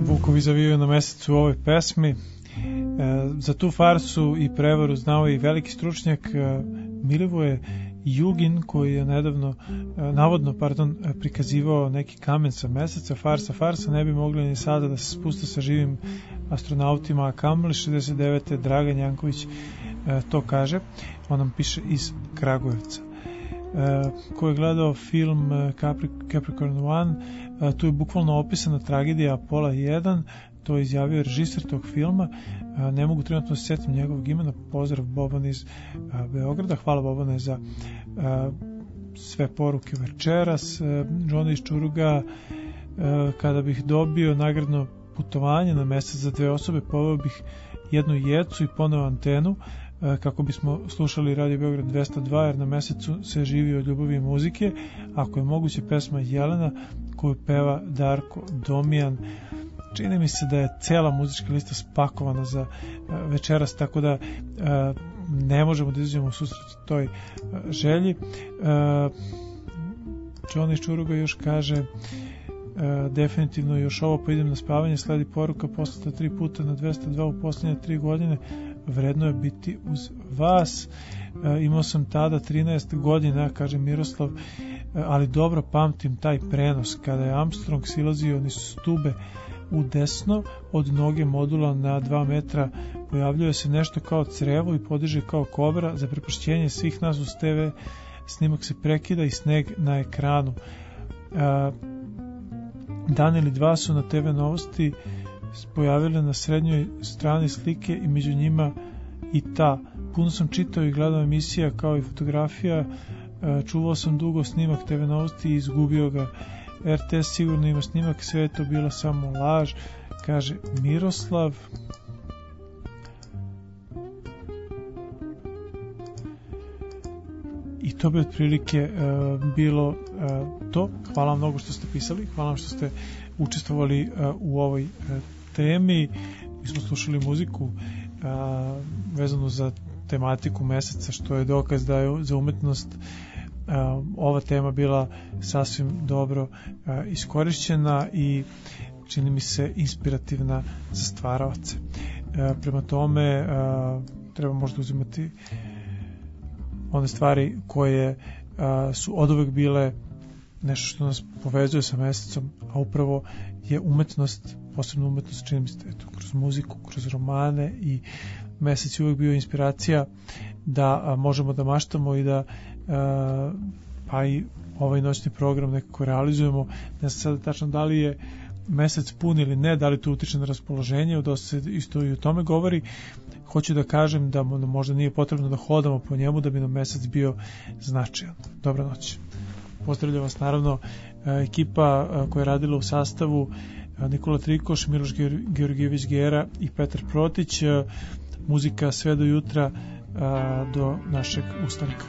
S1: Vukovi zavijaju na mesecu u ovoj pesmi. E, za tu farsu i prevaru znao i veliki stručnjak e, Milivoje Jugin, koji je nedavno, e, navodno, pardon, prikazivao neki kamen sa meseca. Farsa, farsa, ne bi mogli ni sada da se spuste sa živim astronautima, a kamoli šezdeset devete. Dragan Janković e, to kaže. On nam piše iz Kragujevca. E, ko je gledao film Capri, Capricorn jedan, e, tu je bukvalno opisana tragedija Apola jedan, to je izjavio režiser tog filma. E, ne mogu trenutno se sjetim njegovog imena. Pozdrav Boban iz e, Beograda. Hvala Bobane za e, sve poruke večeras. E, Johnny iz Čuruga, e, kada bih dobio nagradno putovanje na mesec za dve osobe, poveo bih jednu jecu i poneo antenu kako bismo slušali Radio Beograd dvesta dva, jer na mesecu se živi od ljubavi i muzike. Ako je moguće, pesma Jelena koju peva Darko Domijan. Čini mi se da je cela muzička lista spakovana za večeras, tako da ne možemo da izađemo u susret toj želji. Johnny iz Čuruga još kaže definitivno još ovo, pa idem na spavanje. Sledi poruka poslata tri puta na dvesta dva u poslednje tri godine. Vredno je biti uz vas. E, imao sam tada trinaest godina, kaže Miroslav, e, ali dobro pamtim taj prenos kada je Armstrong silazio niz stube u desno od noge modula na dva metra, pojavljuje se nešto kao crevo i podiže kao kobra. Za prepušćenje svih nas uz te ve snimak se prekida i sneg na ekranu. E, dan ili dva su na te ve novosti pojavile na srednjoj strani slike i među njima i ta. Puno sam čitao i gledao emisija kao i fotografija, čuvao sam dugo snimak te ve novosti i izgubio ga. er te es sigurno ima snimak, sve je to bila samo laž, kaže Miroslav. I to bi otprilike uh, bilo uh, to. Hvala vam mnogo što ste pisali, hvala vam što ste učestvovali uh, u ovoj uh, temi. Mi smo slušali muziku a, vezanu za tematiku meseca, što je dokaz da je za umetnost a, ova tema bila sasvim dobro a, iskorišćena i čini mi se inspirativna za stvaraoce. A, prema tome a, treba možda uzimati one stvari koje a, su oduvek bile nešto što nas povezuje sa mesecom, a upravo je umetnost, posebno umetnost, čini mi se, eto, kroz muziku, kroz romane, i mesec je uvijek bio inspiracija da a, možemo da maštamo i da a, pa i ovaj noćni program nekako realizujemo. Ne znam sada tačno da li je mesec pun ili ne, da li to utiče na raspoloženje, dosta se isto i o tome govori. Hoću da kažem da možda nije potrebno da hodamo po njemu da bi nam mesec bio značajan. Dobra noć. Pozdravljam vas, naravno, ekipa koja je radila u sastavu: Nikola Trikoš, Miloš Georgijević Gera i Petar Protić. Muzika sve do jutra, do našeg ustanka.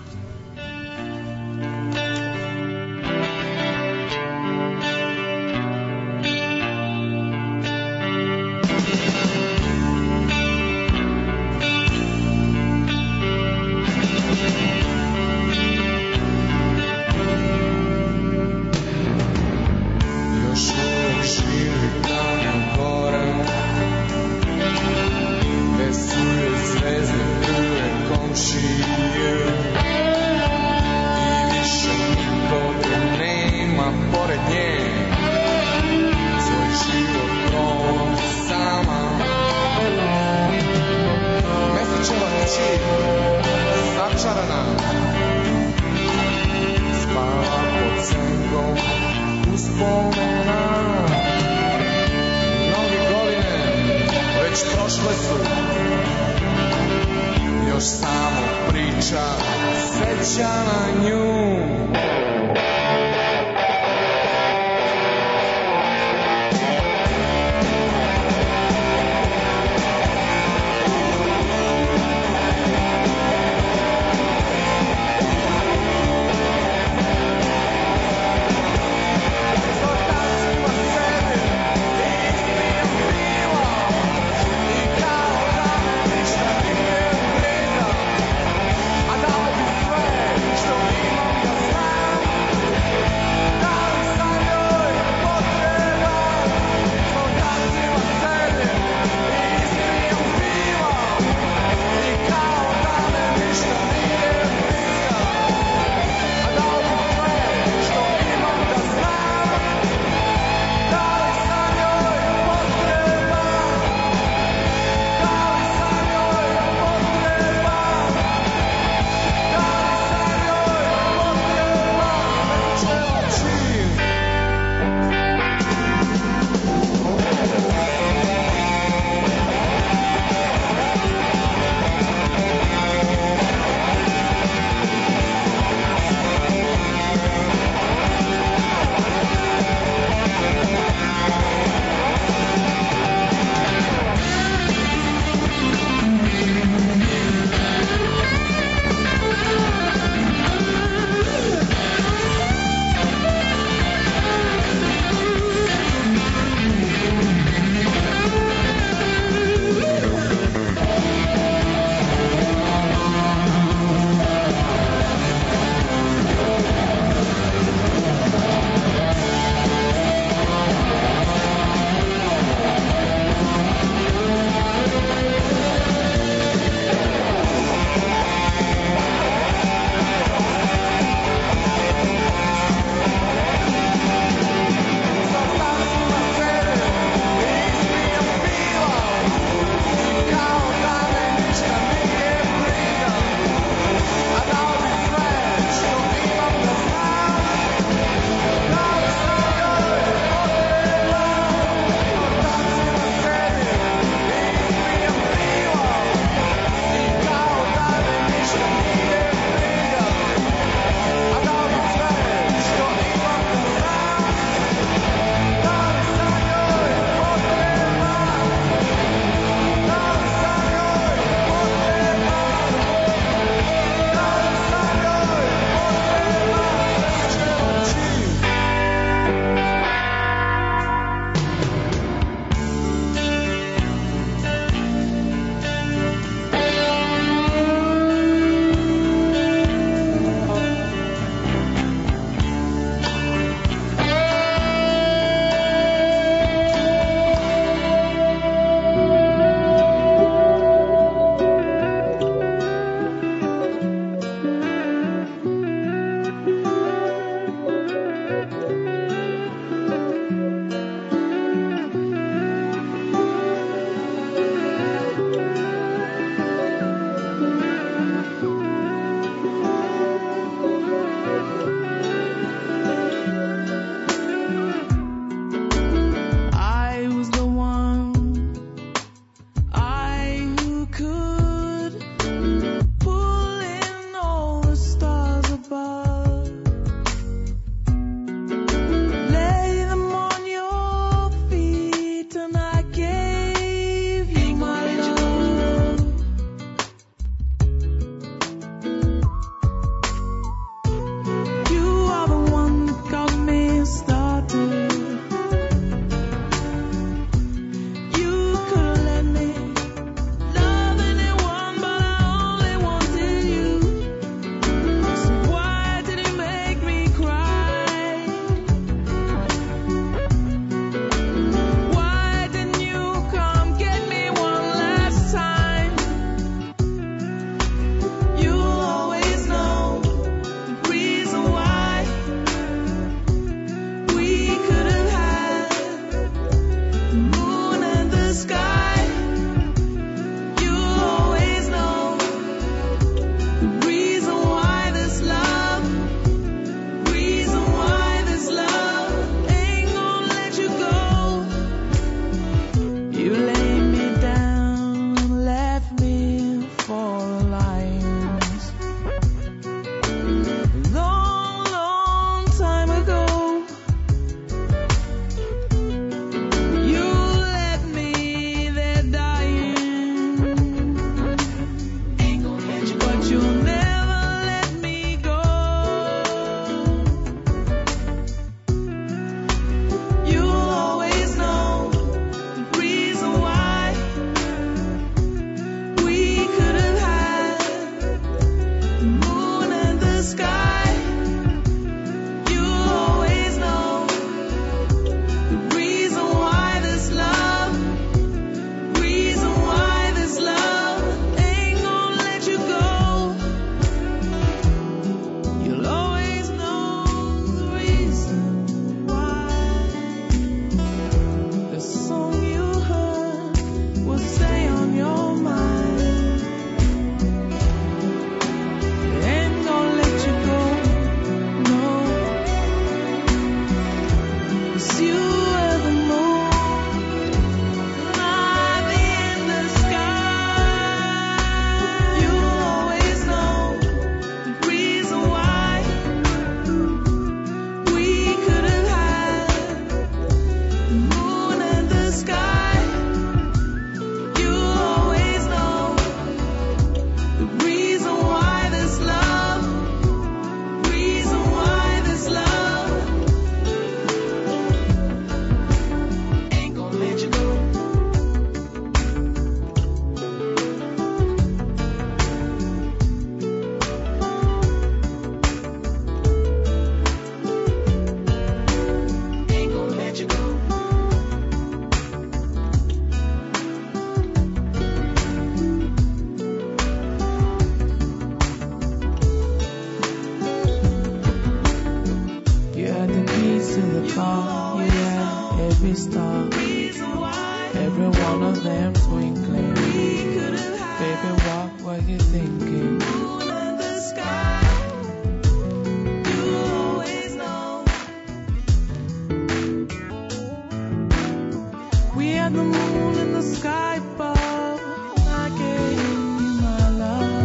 S15: Stop! every one of them twinkling. Baby, what were you thinking?
S16: Moon in the sky, you always know.
S15: We had the moon in the sky above, and I gave you my love.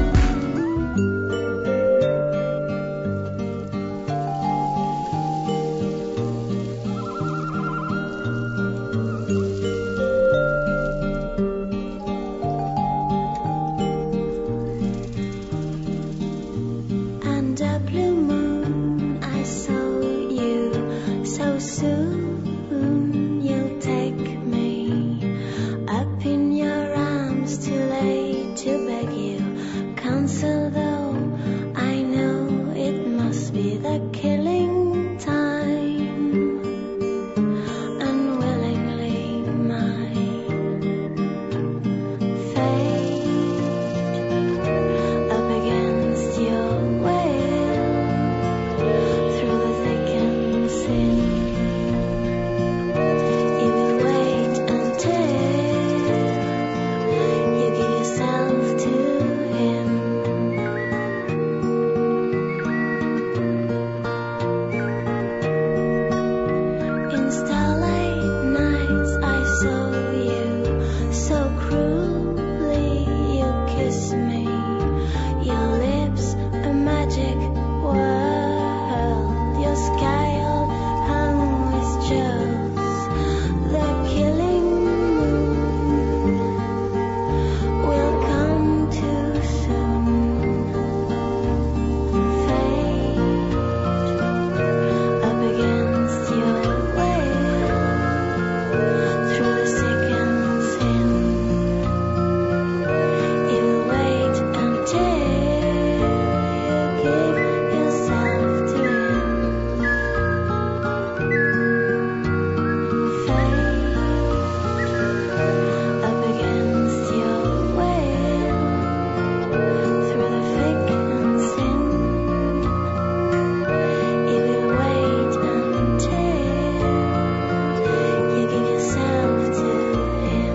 S10: Under blue moon, I saw you so soon. You'll take me up in your arms, too late to beg you counsel, though I know it must be the killing time. Unwillingly mine, fate up against your will, through the thick and thin. You will wait until you give yourself to him. In starlight nights I saw you so cruelly. You kissed me, your lips a magic world. Your sky all hung with jewels. The killing moon will come too soon. Fate up against your will, through the thick and thin. You will wait until you give yourself to him. Fate up against your will, through the thick and thin. You will wait until you give yourself to him.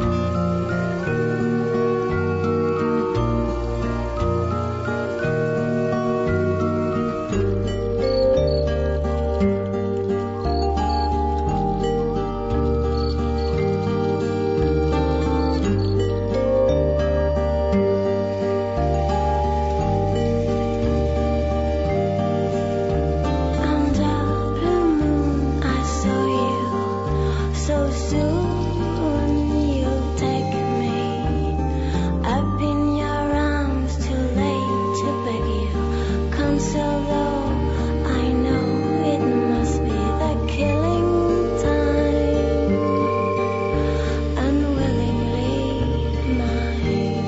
S10: Under blue moon, I saw you so soon. You'll take me up in your arms, too late to beg you counsel, though I know it must be the killing time. Unwillingly mine,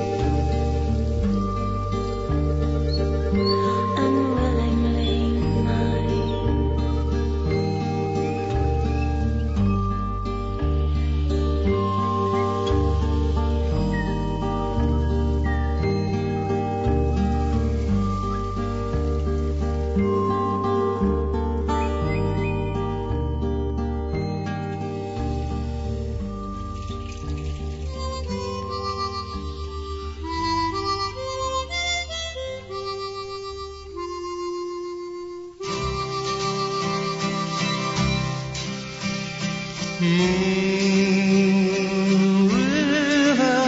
S10: unwillingly mine.
S4: Moon river,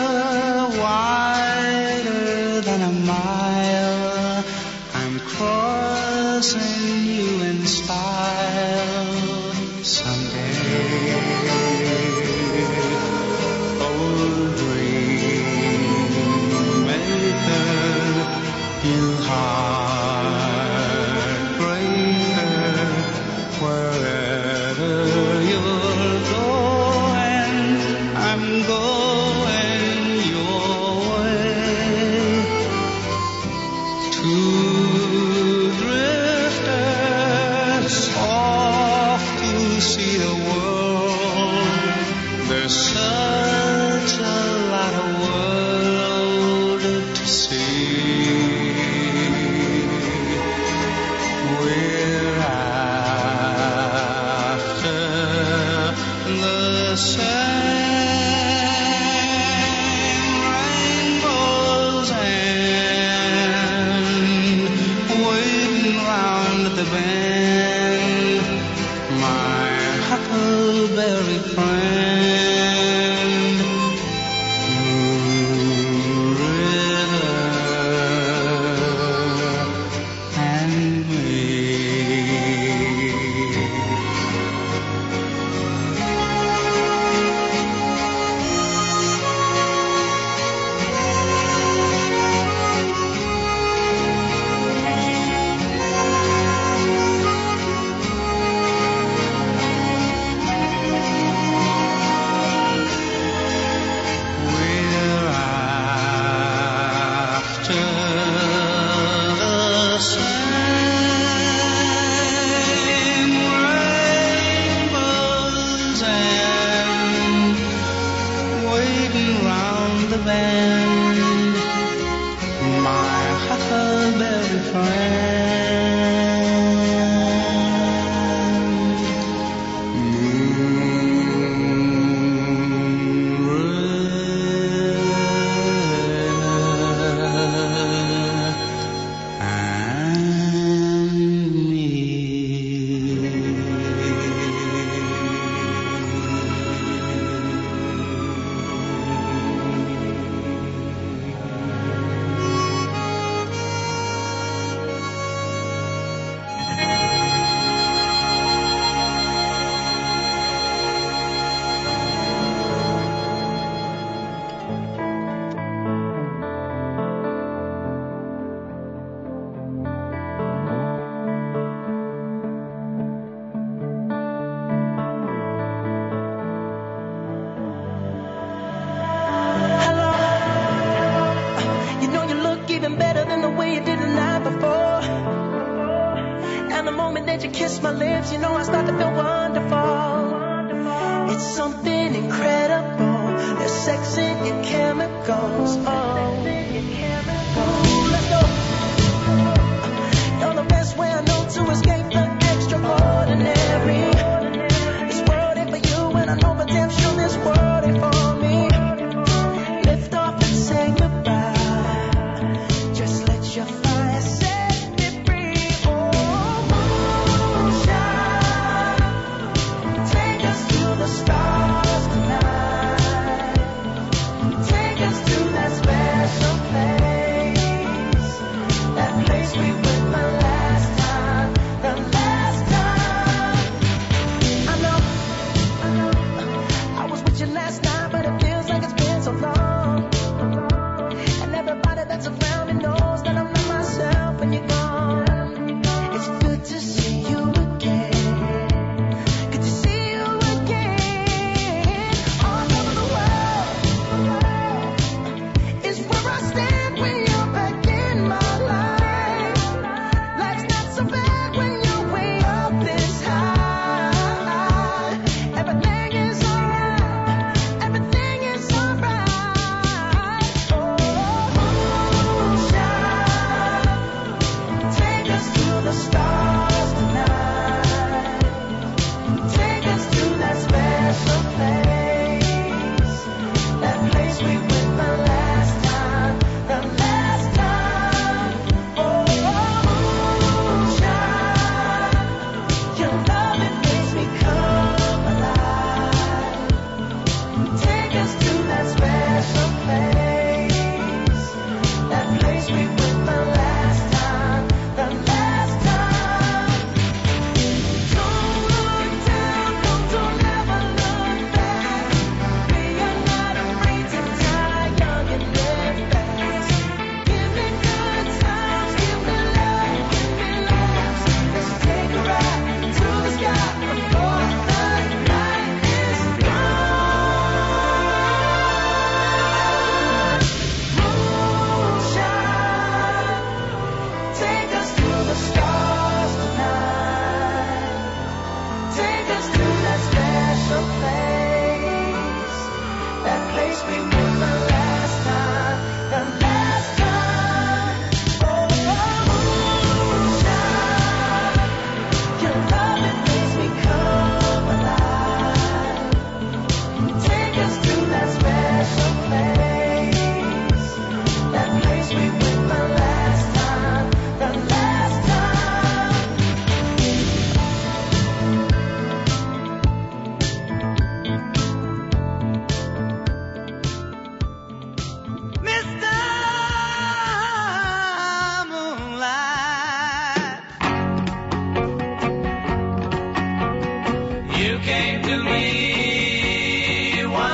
S4: wider than a mile, I'm crossing you in style someday. Oh, dream maker, you heartbreaker, wherever you're going, I'm going your way. Two drifters off to see the world. There's such a lot of world to see. We're after love.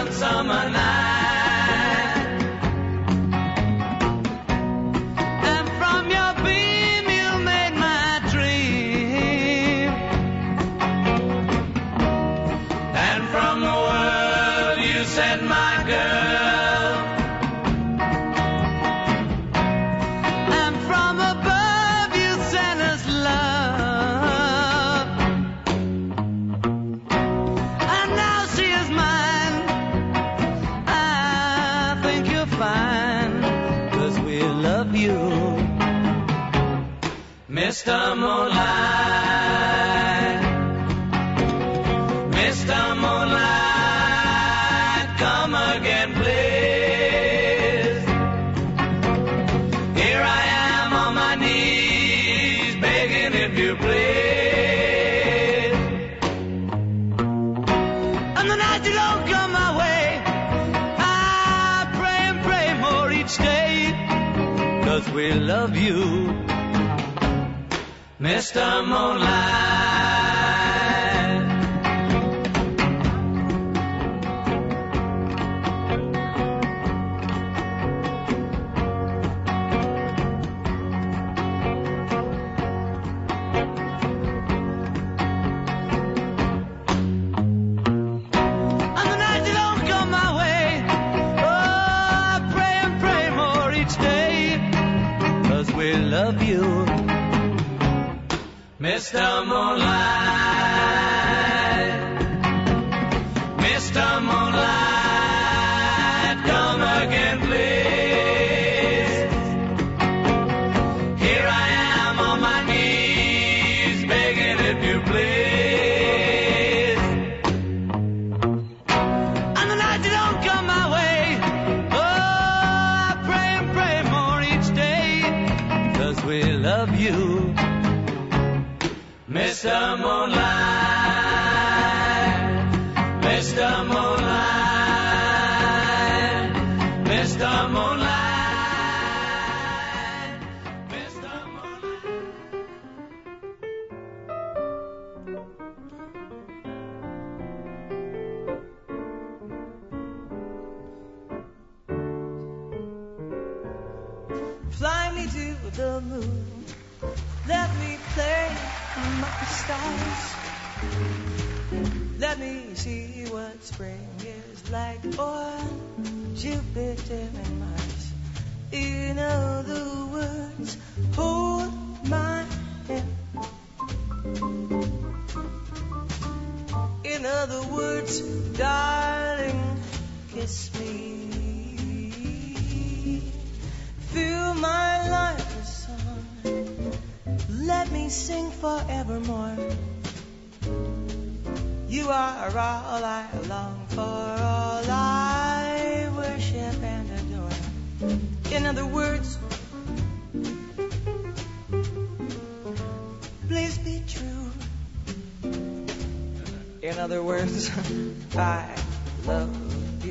S5: one summer night. And from your beam you made my dream. And from the world you sent my girl. And from above you sent us love. And now she is mine. I think you're fine, 'cause we love you, Mister Moonlight. Mister Moonlight, come again, please. Here I am on my knees, begging if you please. And the night you don't come my way, I pray and pray more each day, 'cause we love you, Mister Moonlight. On the night you don't come my way, oh, I pray and pray more each day, 'cause we love you, Mister Moonlight. Mister Moonlight, come again, please. Here I am on my knees, begging if you please. On the night you don't come my way, oh, I pray and pray more each day, 'cause we love you, Mister Moonlight. Mister Moonlight. Mister Moonlight. Mister
S11: Fly me to the moon. Let me play among the stars. Let me see what spring is like on Jupiter and Mars. In other words, hold my hand. In other words, darling, kiss me. Fill my life with song. Let me sing forevermore. You are all I long for, all I worship and adore. In other words, please be true. In other words, I love you.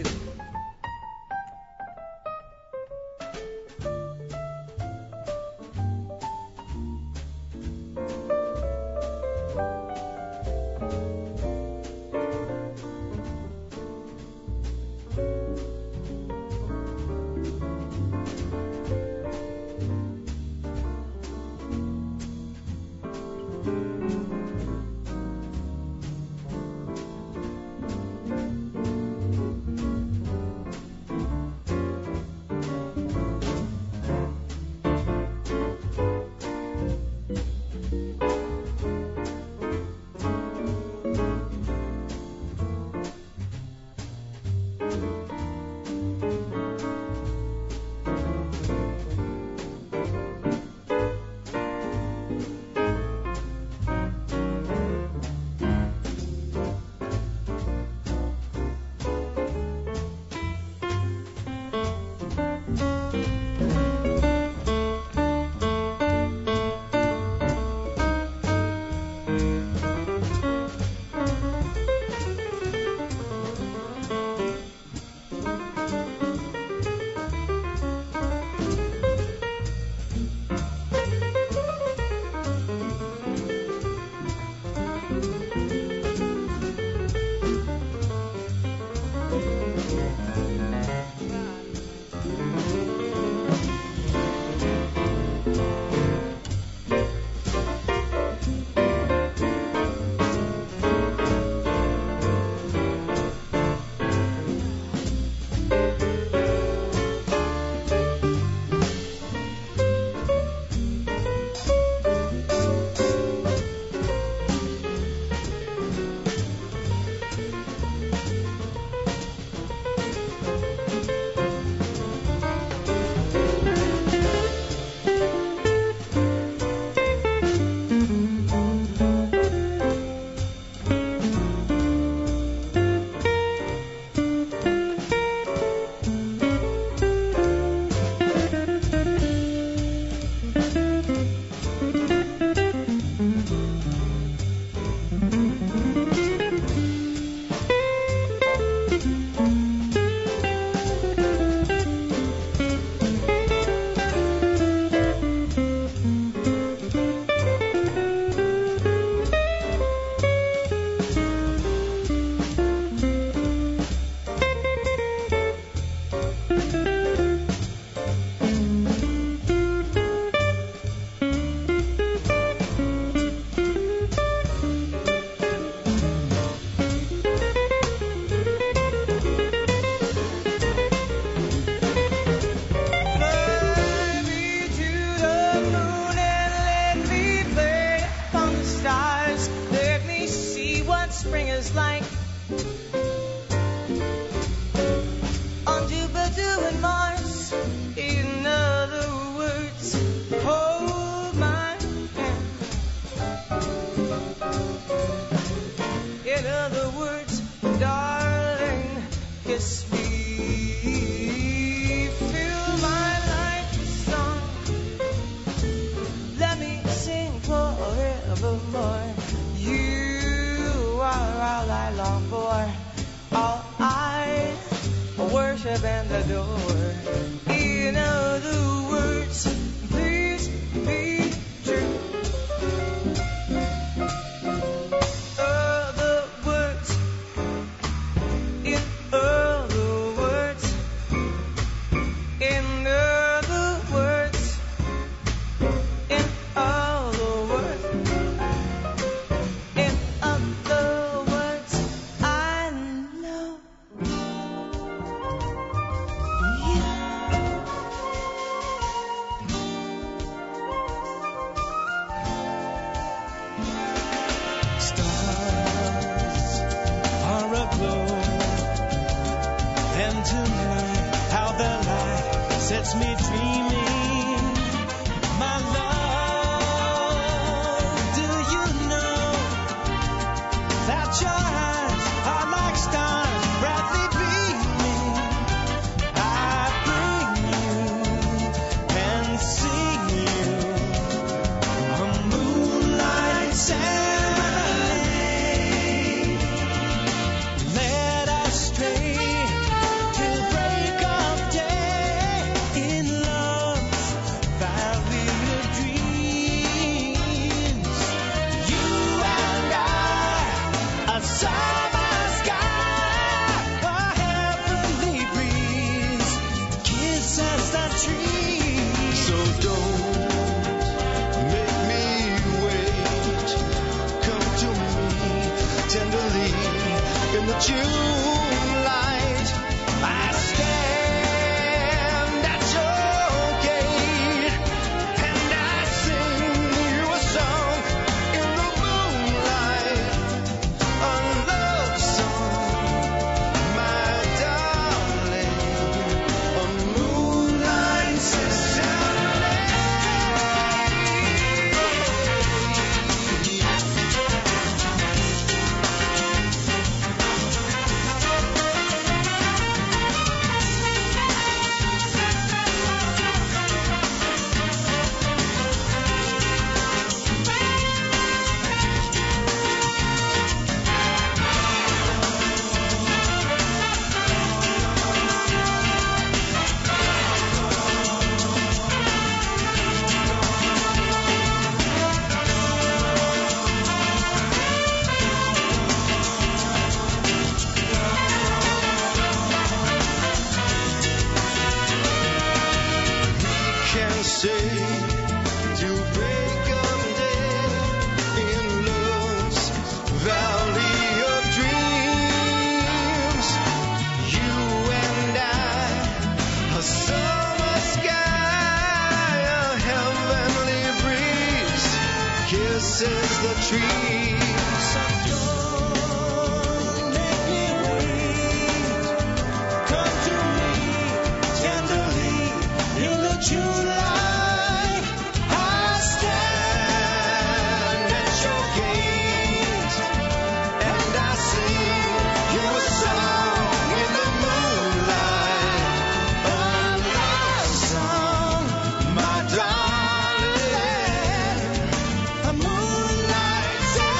S2: trees. So don't make me wait. Come to me tenderly in the June light. I stand at your gate and I sing you a song in the moonlight. A love song, my darling, a moonlight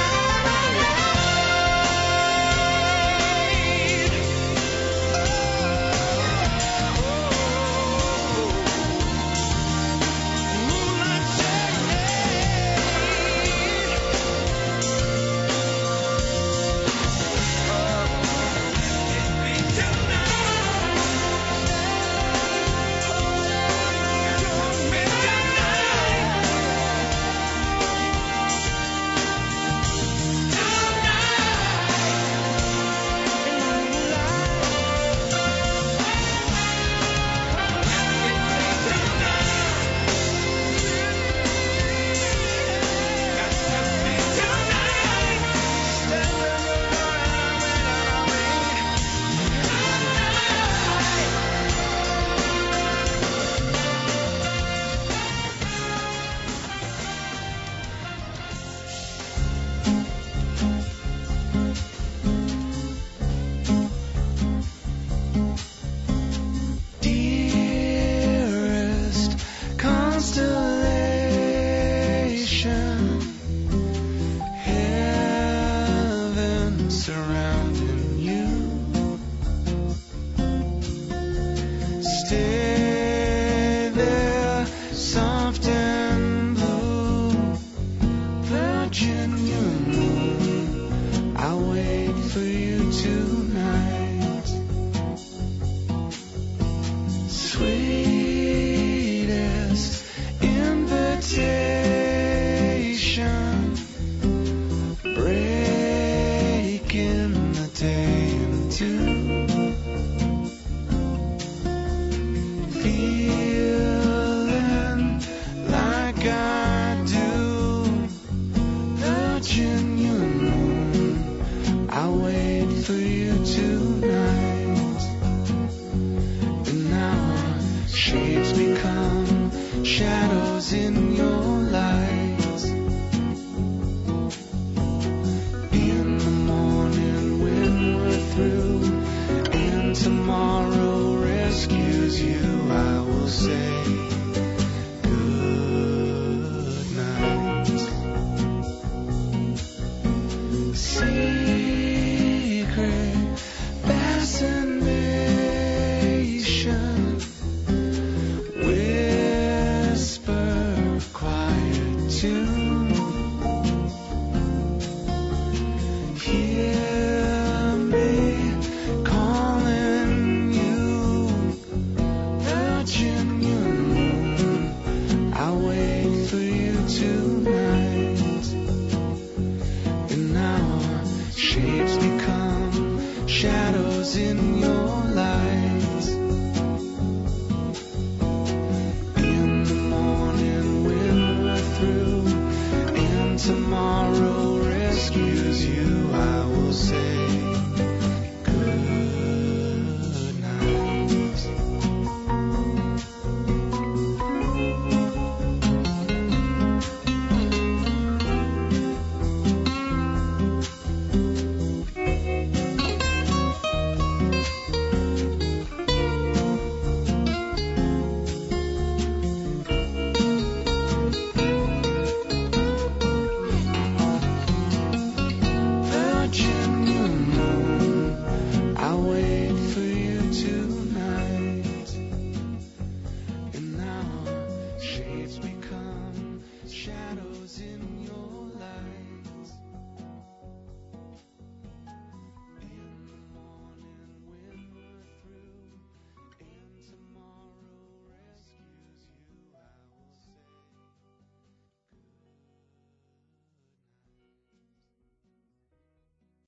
S2: serenade. Moonlight dearest constellation, heaven surrounding you. Stay there, soft and blue, Virginia moon. I'll wait for you tonight. Sweetest invitation, breaking the day in two. Feeling like I do, Virginia moon. I'll wait for you tonight. And now shades become shadows in your light. In the morning when we're through and tomorrow rescues you, I will say